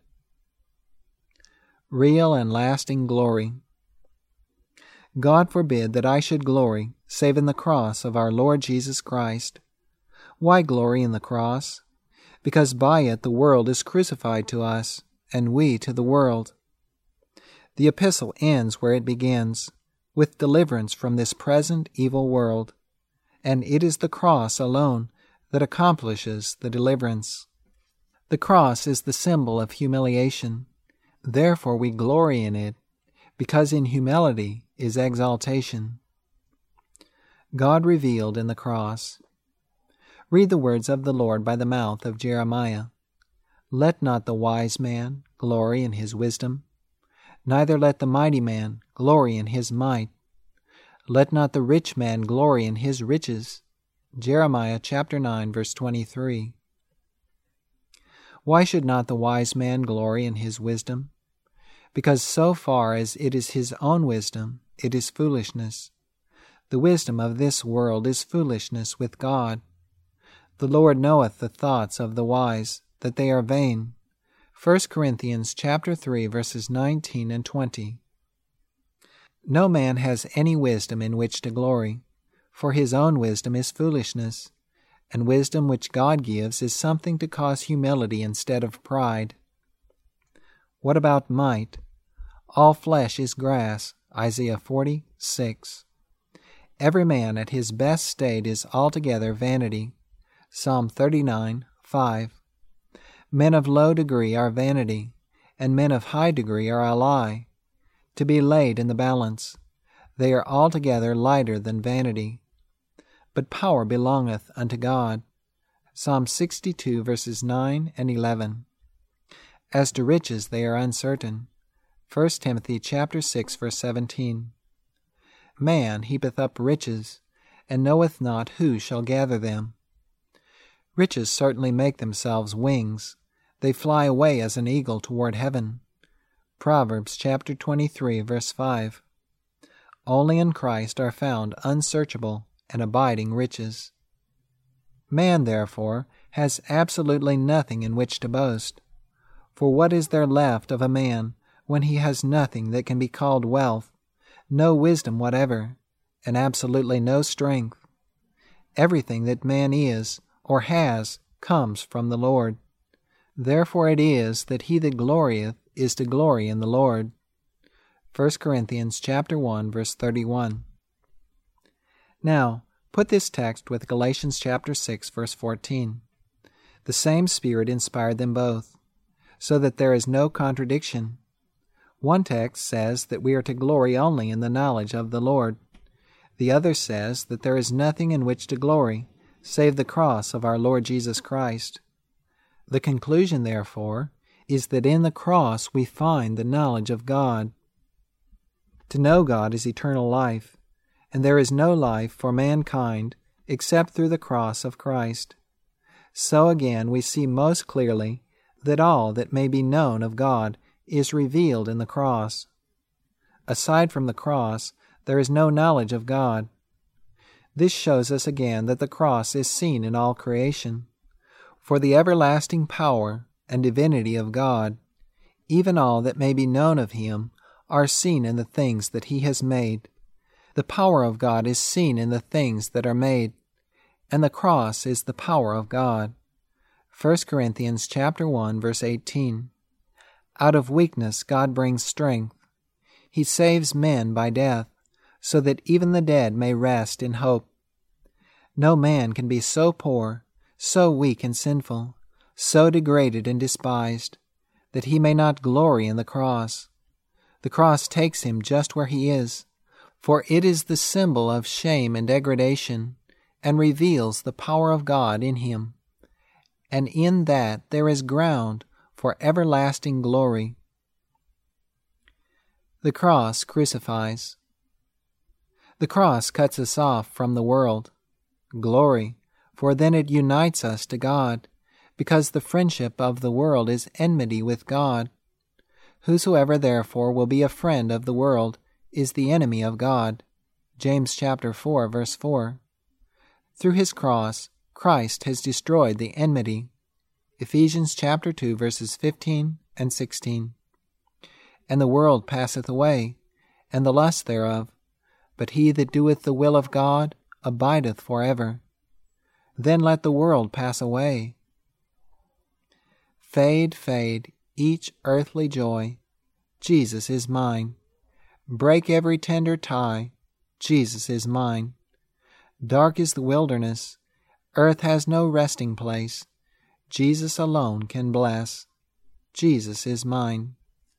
Real and lasting glory. God forbid that I should glory, save in the cross of our Lord Jesus Christ. Why glory in the cross? Because by it the world is crucified to us, and we to the world. The epistle ends where it begins, with deliverance from this present evil world, and it is the cross alone that accomplishes the deliverance. The cross is the symbol of humiliation. Therefore we glory in it, because in humility is exaltation. God revealed in the cross. Read the words of the Lord by the mouth of Jeremiah. Let not the wise man glory in his wisdom, neither let the mighty man glory in his might. Let not the rich man glory in his riches. Jeremiah chapter nine, verse twenty-three. Why should not the wise man glory in his wisdom? Because so far as it is his own wisdom, it is foolishness. The wisdom of this world is foolishness with God. The Lord knoweth the thoughts of the wise, that they are vain. First Corinthians chapter three, verses nineteen and twenty. No man has any wisdom in which to glory, for his own wisdom is foolishness, and wisdom which God gives is something to cause humility instead of pride. What about might? All flesh is grass, Isaiah forty, six. Every man at his best state is altogether vanity, Psalm thirty-nine, five. Men of low degree are vanity, and men of high degree are a lie, to be laid in the balance. They are altogether lighter than vanity. But power belongeth unto God. Psalm sixty-two, verses nine and eleven. As to riches, they are uncertain. First Timothy chapter six, verse seventeen. Man heapeth up riches, and knoweth not who shall gather them. Riches certainly make themselves wings. They fly away as an eagle toward heaven. Proverbs chapter twenty-three, verse five. Only in Christ are found unsearchable and abiding riches. Man, therefore, has absolutely nothing in which to boast. For what is there left of a man when he has nothing that can be called wealth, no wisdom whatever, and absolutely no strength? Everything that man is or has comes from the Lord. Therefore it is that he that glorieth is to glory in the Lord. First Corinthians chapter one, verse thirty-one. Now, put this text with Galatians chapter six, verse fourteen. The same Spirit inspired them both, so that there is no contradiction. One text says that we are to glory only in the knowledge of the Lord. The other says that there is nothing in which to glory, save the cross of our Lord Jesus Christ. The conclusion, therefore, is that in the cross we find the knowledge of God. To know God is eternal life, and there is no life for mankind except through the cross of Christ. So again we see most clearly that all that may be known of God is revealed in the cross. Aside from the cross, there is no knowledge of God. This shows us again that the cross is seen in all creation. For the everlasting power and divinity of God, even all that may be known of Him, are seen in the things that He has made. The power of God is seen in the things that are made, and the cross is the power of God. First Corinthians chapter one, verse eighteen. Out of weakness God brings strength. He saves men by death, so that even the dead may rest in hope. No man can be so poor, so weak and sinful, so degraded and despised, that he may not glory in the cross. The cross takes him just where he is, for it is the symbol of shame and degradation, and reveals the power of God in him. And in that there is ground for everlasting glory. The cross crucifies. The cross cuts us off from the world. Glory, for then it unites us to God, because the friendship of the world is enmity with God. Whosoever therefore will be a friend of the world is the enemy of God. James chapter four, verse four. Through his cross, Christ has destroyed the enmity. Ephesians chapter two, verses fifteen and sixteen. And the world passeth away, and the lust thereof, but he that doeth the will of God abideth forever. Then let the world pass away. Fade, fade, each earthly joy, Jesus is mine. Break every tender tie, Jesus is mine. Dark is the wilderness, earth has no resting place, Jesus alone can bless. Jesus is mine.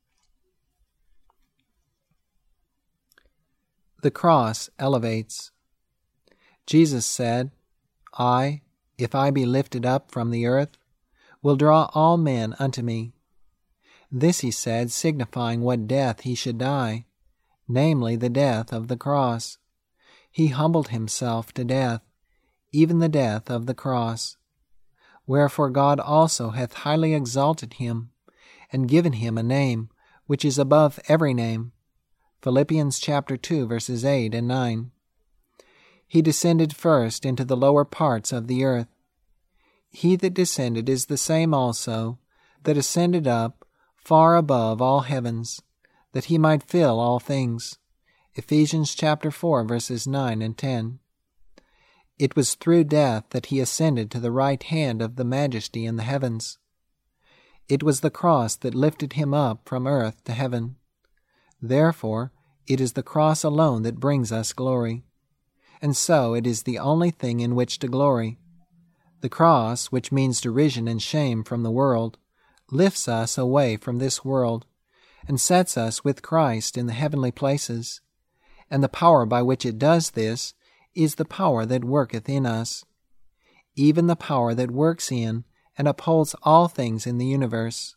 The cross elevates. Jesus said, I, if I be lifted up from the earth, will draw all men unto me. This he said, signifying what death he should die, namely the death of the cross. He humbled himself to death, even the death of the cross. Wherefore God also hath highly exalted him, and given him a name which is above every name. Philippians chapter two, verses eight and nine. He descended first into the lower parts of the earth. He that descended is the same also that ascended up far above all heavens, that he might fill all things. Ephesians chapter four, verses nine and ten. It was through death that he ascended to the right hand of the Majesty in the heavens. It was the cross that lifted him up from earth to heaven. Therefore, it is the cross alone that brings us glory. And so it is the only thing in which to glory. The cross, which means derision and shame from the world, lifts us away from this world, and sets us with Christ in the heavenly places. And the power by which it does this is the power that worketh in us, even the power that works in and upholds all things in the universe.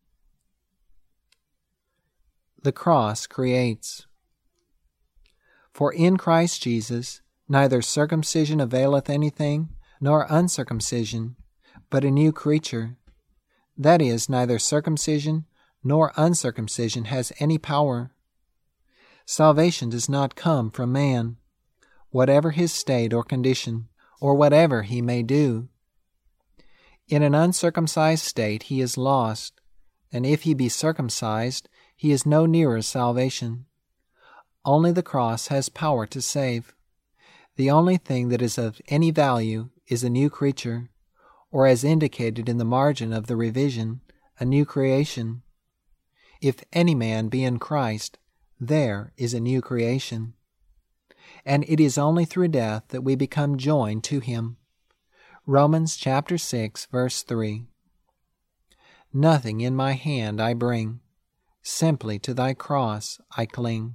The cross creates. For in Christ Jesus neither circumcision availeth anything, nor uncircumcision, but a new creature. That is, neither circumcision nor uncircumcision has any power. Salvation does not come from man, whatever his state or condition, or whatever he may do. In an uncircumcised state he is lost, and if he be circumcised, he is no nearer salvation. Only the cross has power to save. The only thing that is of any value is a new creature, or as indicated in the margin of the revision, a new creation. If any man be in Christ, there is a new creation. And it is only through death that we become joined to him. Romans chapter six, verse three. Nothing in my hand I bring, simply to thy cross I cling.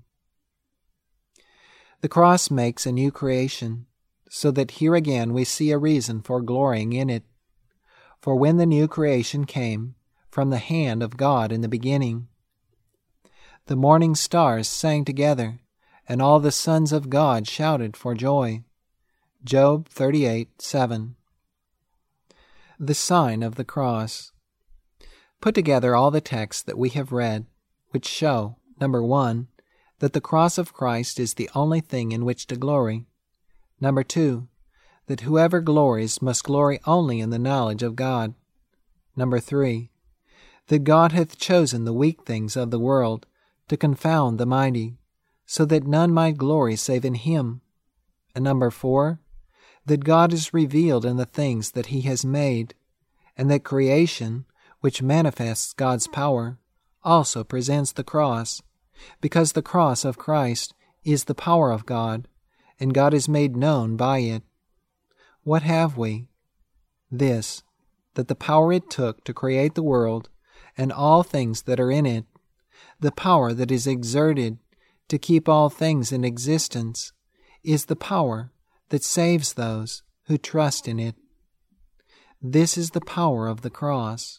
The cross makes a new creation, so that here again we see a reason for glorying in it. For when the new creation came from the hand of God in the beginning, the morning stars sang together, and all the sons of God shouted for joy. Job thirty-eight, seven. The sign of the cross. Put together all the texts that we have read, which show, number one, that the cross of Christ is the only thing in which to glory. Number two, that whoever glories must glory only in the knowledge of God. Number three, that God hath chosen the weak things of the world to confound the mighty, so that none might glory save in him. And number four, that God is revealed in the things that he has made, and that creation, which manifests God's power, also presents the cross, because the cross of Christ is the power of God, and God is made known by it. What have we? This, that the power it took to create the world and all things that are in it, the power that is exerted to keep all things in existence, is the power that saves those who trust in it. This is the power of the cross.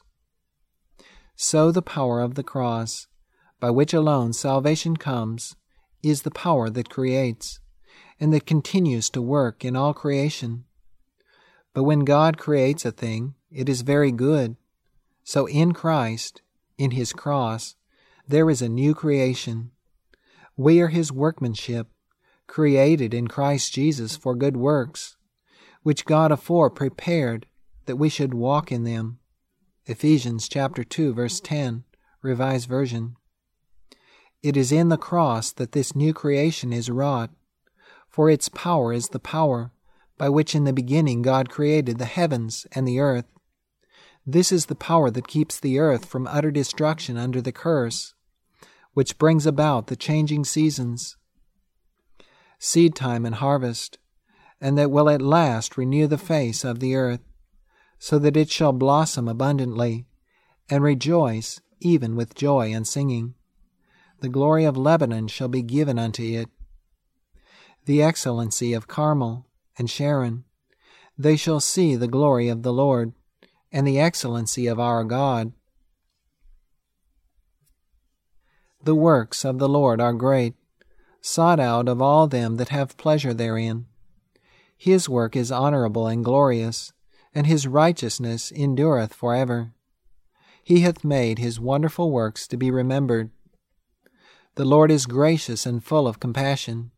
So the power of the cross, by which alone salvation comes, is the power that creates, and that continues to work in all creation. But when God creates a thing, it is very good. So in Christ, in his cross, there is a new creation. We are his workmanship, created in Christ Jesus for good works, which God afore prepared that we should walk in them. Ephesians chapter two, verse ten, Revised Version. It is in the cross that this new creation is wrought, for its power is the power by which in the beginning God created the heavens and the earth. This is the power that keeps the earth from utter destruction under the curse, which brings about the changing seasons, seed time and harvest, and that will at last renew the face of the earth, so that it shall blossom abundantly, and rejoice even with joy and singing. The glory of Lebanon shall be given unto it. The excellency of Carmel and Sharon, they shall see the glory of the Lord, and the excellency of our God. The works of the Lord are great, sought out of all them that have pleasure therein. His work is honorable and glorious, and his righteousness endureth for ever. He hath made his wonderful works to be remembered. The Lord is gracious and full of compassion.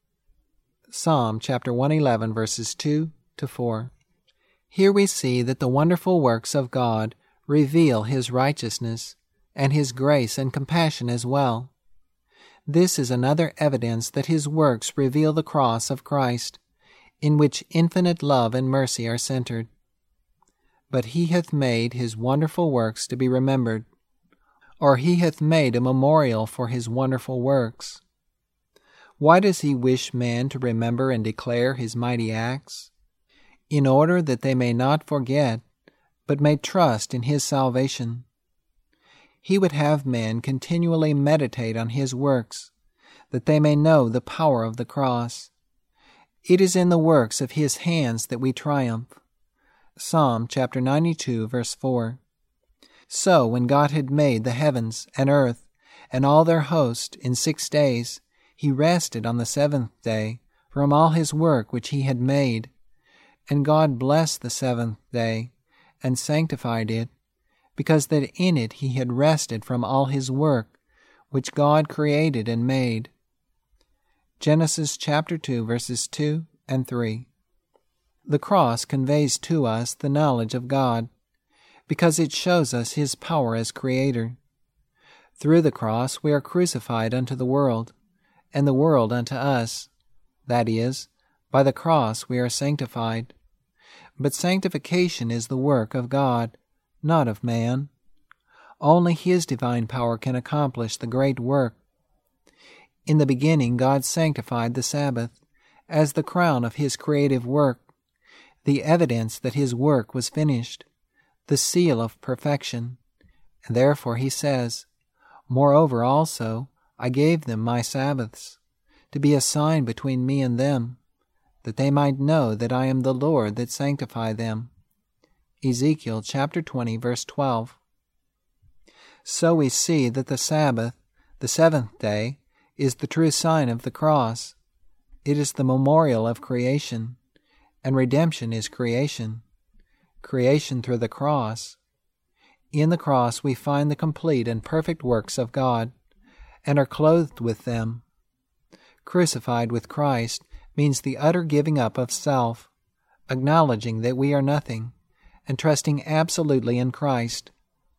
Psalm chapter one eleven, verses two to four. Here we see that the wonderful works of God reveal his righteousness, and his grace and compassion as well. This is another evidence that his works reveal the cross of Christ, in which infinite love and mercy are centered. But he hath made his wonderful works to be remembered, or he hath made a memorial for his wonderful works. Why does he wish man to remember and declare his mighty acts? In order that they may not forget, but may trust in his salvation. He would have men continually meditate on his works, that they may know the power of the cross. It is in the works of his hands that we triumph. Psalm chapter ninety-two, verse four. So when God had made the heavens and earth and all their host in six days, he rested on the seventh day from all his work which he had made. And God blessed the seventh day, and sanctified it, because that in it he had rested from all his work, which God created and made. Genesis chapter two, verses two and three. The cross conveys to us the knowledge of God, because it shows us his power as Creator. Through the cross we are crucified unto the world, and the world unto us. That is, by the cross we are sanctified. But sanctification is the work of God, not of man. Only his divine power can accomplish the great work. In the beginning God sanctified the Sabbath as the crown of his creative work, the evidence that his work was finished, the seal of perfection. And therefore he says, Moreover also I gave them my Sabbaths, to be a sign between me and them, that they might know that I am the Lord that sanctify them. Ezekiel chapter twenty, verse twelve. So we see that the Sabbath, the seventh day, is the true sign of the cross. It is the memorial of creation, and redemption is creation. Creation through the cross. In the cross we find the complete and perfect works of God, and are clothed with them. Crucified with Christ means the utter giving up of self, acknowledging that we are nothing, and trusting absolutely in Christ.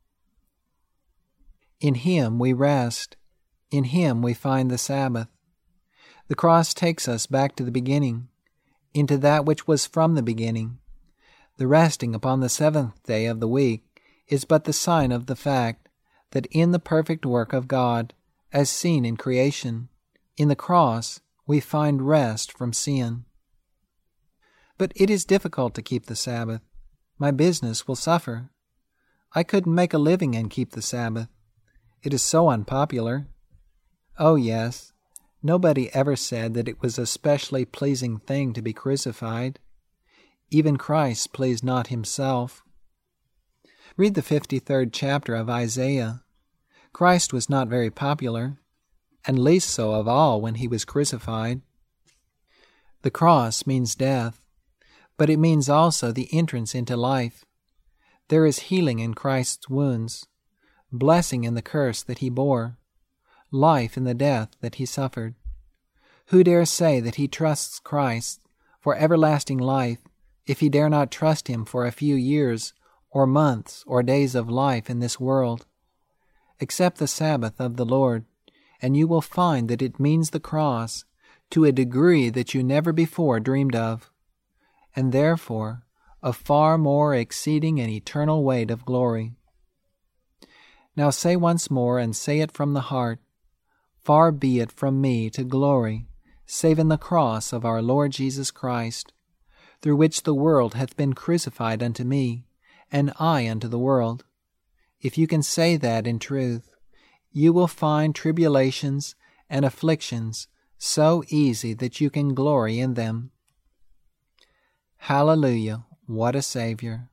In him we rest. In him we find the Sabbath. The cross takes us back to the beginning, into that which was from the beginning. The resting upon the seventh day of the week is but the sign of the fact that in the perfect work of God, as seen in creation, in the cross we find rest from sin. But it is difficult to keep the Sabbath. My business will suffer. I couldn't make a living and keep the Sabbath. It is so unpopular. Oh yes, nobody ever said that it was a specially pleasing thing to be crucified. Even Christ pleased not himself. Read the fifty-third chapter of Isaiah. Christ was not very popular, and least so of all when he was crucified. The cross means death, but it means also the entrance into life. There is healing in Christ's wounds, blessing in the curse that he bore, life in the death that he suffered. Who dare say that he trusts Christ for everlasting life if he dare not trust him for a few years or months or days of life in this world? Accept the Sabbath of the Lord, and you will find that it means the cross to a degree that you never before dreamed of, and therefore a far more exceeding and eternal weight of glory. Now say once more, and say it from the heart, Far be it from me to glory, save in the cross of our Lord Jesus Christ, through which the world hath been crucified unto me, and I unto the world. If you can say that in truth, you will find tribulations and afflictions so easy that you can glory in them. Hallelujah! What a Savior!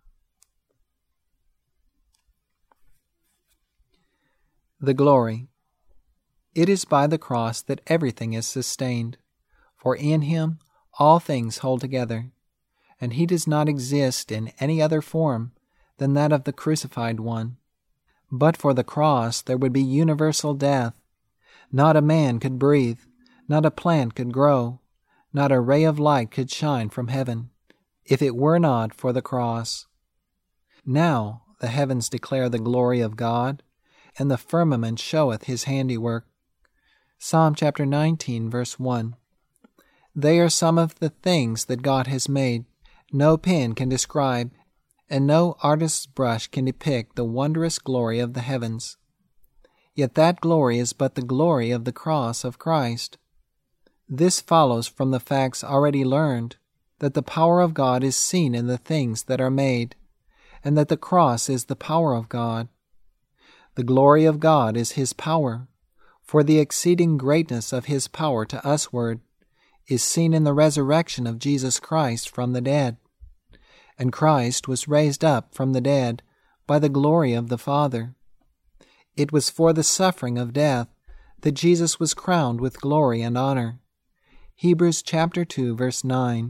The glory. It is by the cross that everything is sustained, for in Him all things hold together, and He does not exist in any other form than that of the crucified one. But for the cross there would be universal death. Not a man could breathe, not a plant could grow, not a ray of light could shine from heaven, if it were not for the cross. Now the heavens declare the glory of God, and the firmament showeth His handiwork. Psalm chapter nineteen, verse one. They are some of the things that God has made. No pen can describe, and no artist's brush can depict the wondrous glory of the heavens. Yet that glory is but the glory of the cross of Christ. This follows from the facts already learned, that the power of God is seen in the things that are made, and that the cross is the power of God. The glory of God is His power, for the exceeding greatness of His power to usward is seen in the resurrection of Jesus Christ from the dead. And Christ was raised up from the dead by the glory of the Father. It was for the suffering of death that Jesus was crowned with glory and honor. Hebrews chapter two, verse nine.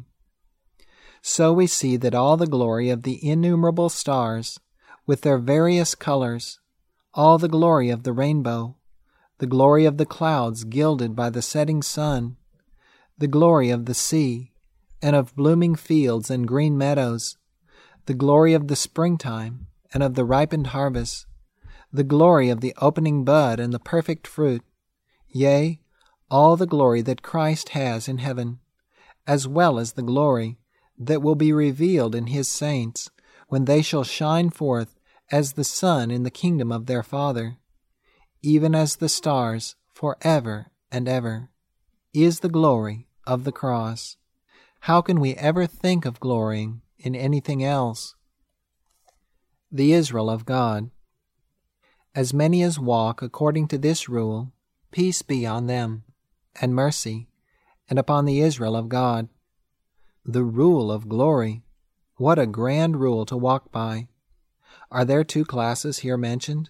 So we see that all the glory of the innumerable stars, with their various colors, all the glory of the rainbow, the glory of the clouds gilded by the setting sun, the glory of the sea, and of blooming fields and green meadows, the glory of the springtime and of the ripened harvest, the glory of the opening bud and the perfect fruit, yea, all the glory that Christ has in heaven, as well as the glory that will be revealed in His saints when they shall shine forth as the sun in the kingdom of their Father, even as the stars forever and ever, is the glory of the cross. How can we ever think of glorying in anything else? The Israel of God. As many as walk according to this rule, peace be on them, and mercy, and upon the Israel of God. The rule of glory. What a grand rule to walk by. Are there two classes here mentioned?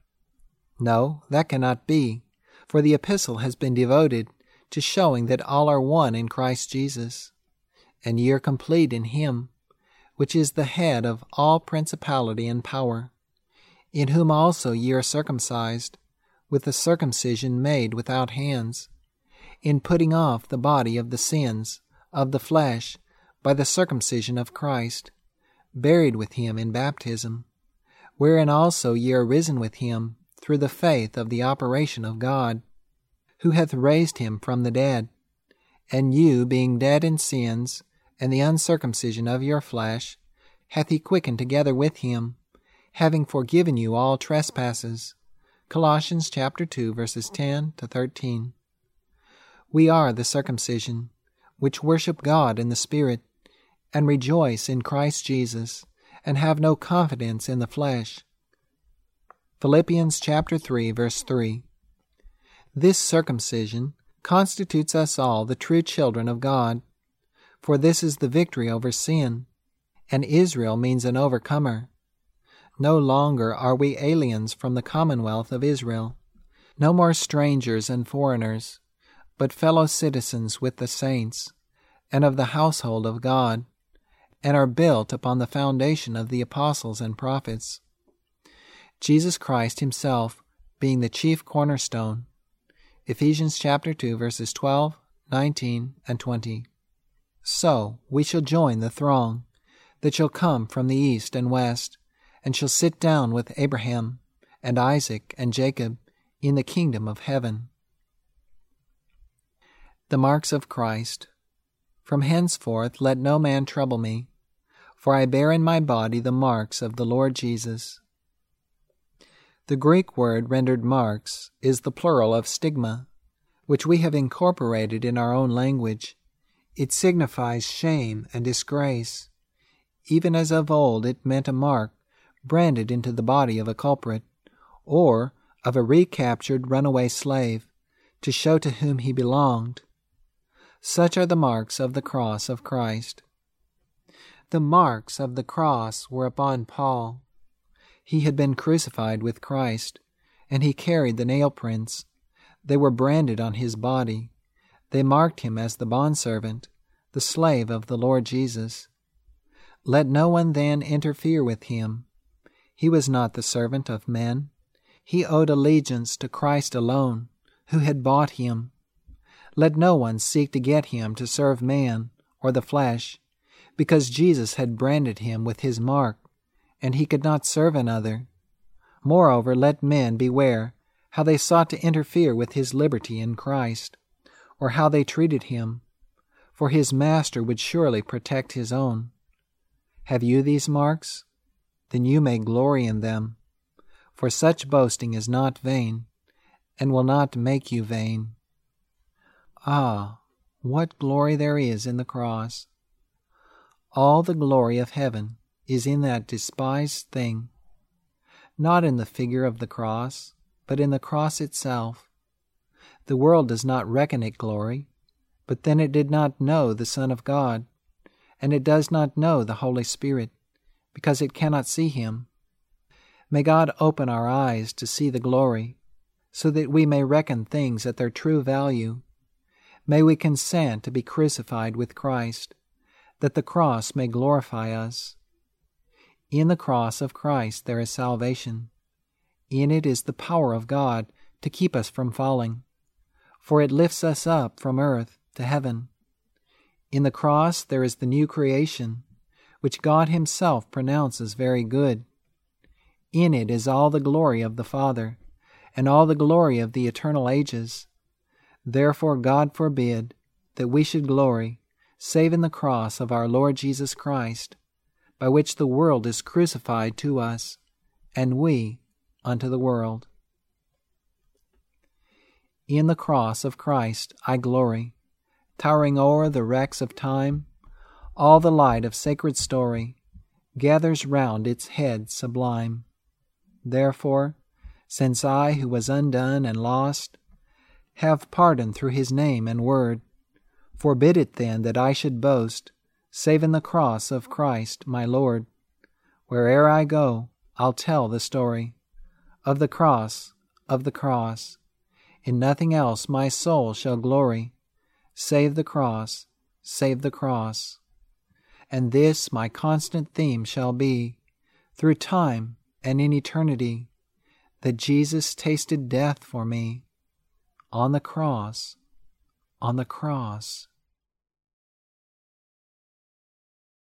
No, that cannot be, for the epistle has been devoted to showing that all are one in Christ Jesus, and ye are complete in Him, which is the head of all principality and power, in whom also ye are circumcised, with the circumcision made without hands, in putting off the body of the sins of the flesh by the circumcision of Christ, buried with Him in baptism, wherein also ye are risen with Him through the faith of the operation of God, who hath raised Him from the dead, and you, being dead in sins and the uncircumcision of your flesh, hath He quickened together with Him, having forgiven you all trespasses. Colossians chapter two, verses ten to thirteen. We are the circumcision, which worship God in the Spirit, and rejoice in Christ Jesus, and have no confidence in the flesh. Philippians chapter three, verse three. This circumcision constitutes us all the true children of God, for this is the victory over sin, and Israel means an overcomer. No longer are we aliens from the commonwealth of Israel, no more strangers and foreigners, but fellow citizens with the saints, and of the household of God, and are built upon the foundation of the apostles and prophets, Jesus Christ Himself being the chief cornerstone. Ephesians chapter two, verses twelve, nineteen, and twenty. So we shall join the throng that shall come from the east and west, and shall sit down with Abraham and Isaac and Jacob in the kingdom of heaven. The marks of Christ. From henceforth let no man trouble me, for I bear in my body the marks of the Lord Jesus. The Greek word rendered marks is the plural of stigma, which we have incorporated in our own language. It signifies shame and disgrace, even as of old it meant a mark branded into the body of a culprit, or of a recaptured runaway slave, to show to whom he belonged. Such are the marks of the cross of Christ. The marks of the cross were upon Paul. He had been crucified with Christ, and he carried the nail prints. They were branded on his body. They marked him as the bondservant, the slave of the Lord Jesus. Let no one then interfere with him. He was not the servant of men. He owed allegiance to Christ alone, who had bought him. Let no one seek to get him to serve man or the flesh, because Jesus had branded him with his mark, and he could not serve another. Moreover, let men beware how they sought to interfere with his liberty in Christ, or how they treated him, for his master would surely protect his own. Have you these marks? Then you may glory in them, for such boasting is not vain, and will not make you vain. Ah, what glory there is in the cross! All the glory of heaven is in that despised thing, not in the figure of the cross, but in the cross itself. The world does not reckon it glory, but then it did not know the Son of God, and it does not know the Holy Spirit, because it cannot see him. May God open our eyes to see the glory, so that we may reckon things at their true value. May we consent to be crucified with Christ, that the cross may glorify us. In the cross of Christ there is salvation. In it is the power of God to keep us from falling, for it lifts us up from earth to heaven. In the cross there is the new creation, which God himself pronounces very good. In it is all the glory of the Father, and all the glory of the eternal ages. Therefore God forbid that we should glory, save in the cross of our Lord Jesus Christ, by which the world is crucified to us, and we unto the world. In the cross of Christ I glory, towering o'er the wrecks of time. All the light of sacred story gathers round its head sublime. Therefore, since I, who was undone and lost, have pardon through his name and word, forbid it then that I should boast, save in the cross of Christ my Lord. Where'er I go, I'll tell the story of the cross, of the cross. In nothing else my soul shall glory, save the cross, save the cross. And this my constant theme shall be, through time and in eternity, that Jesus tasted death for me, on the cross, on the cross.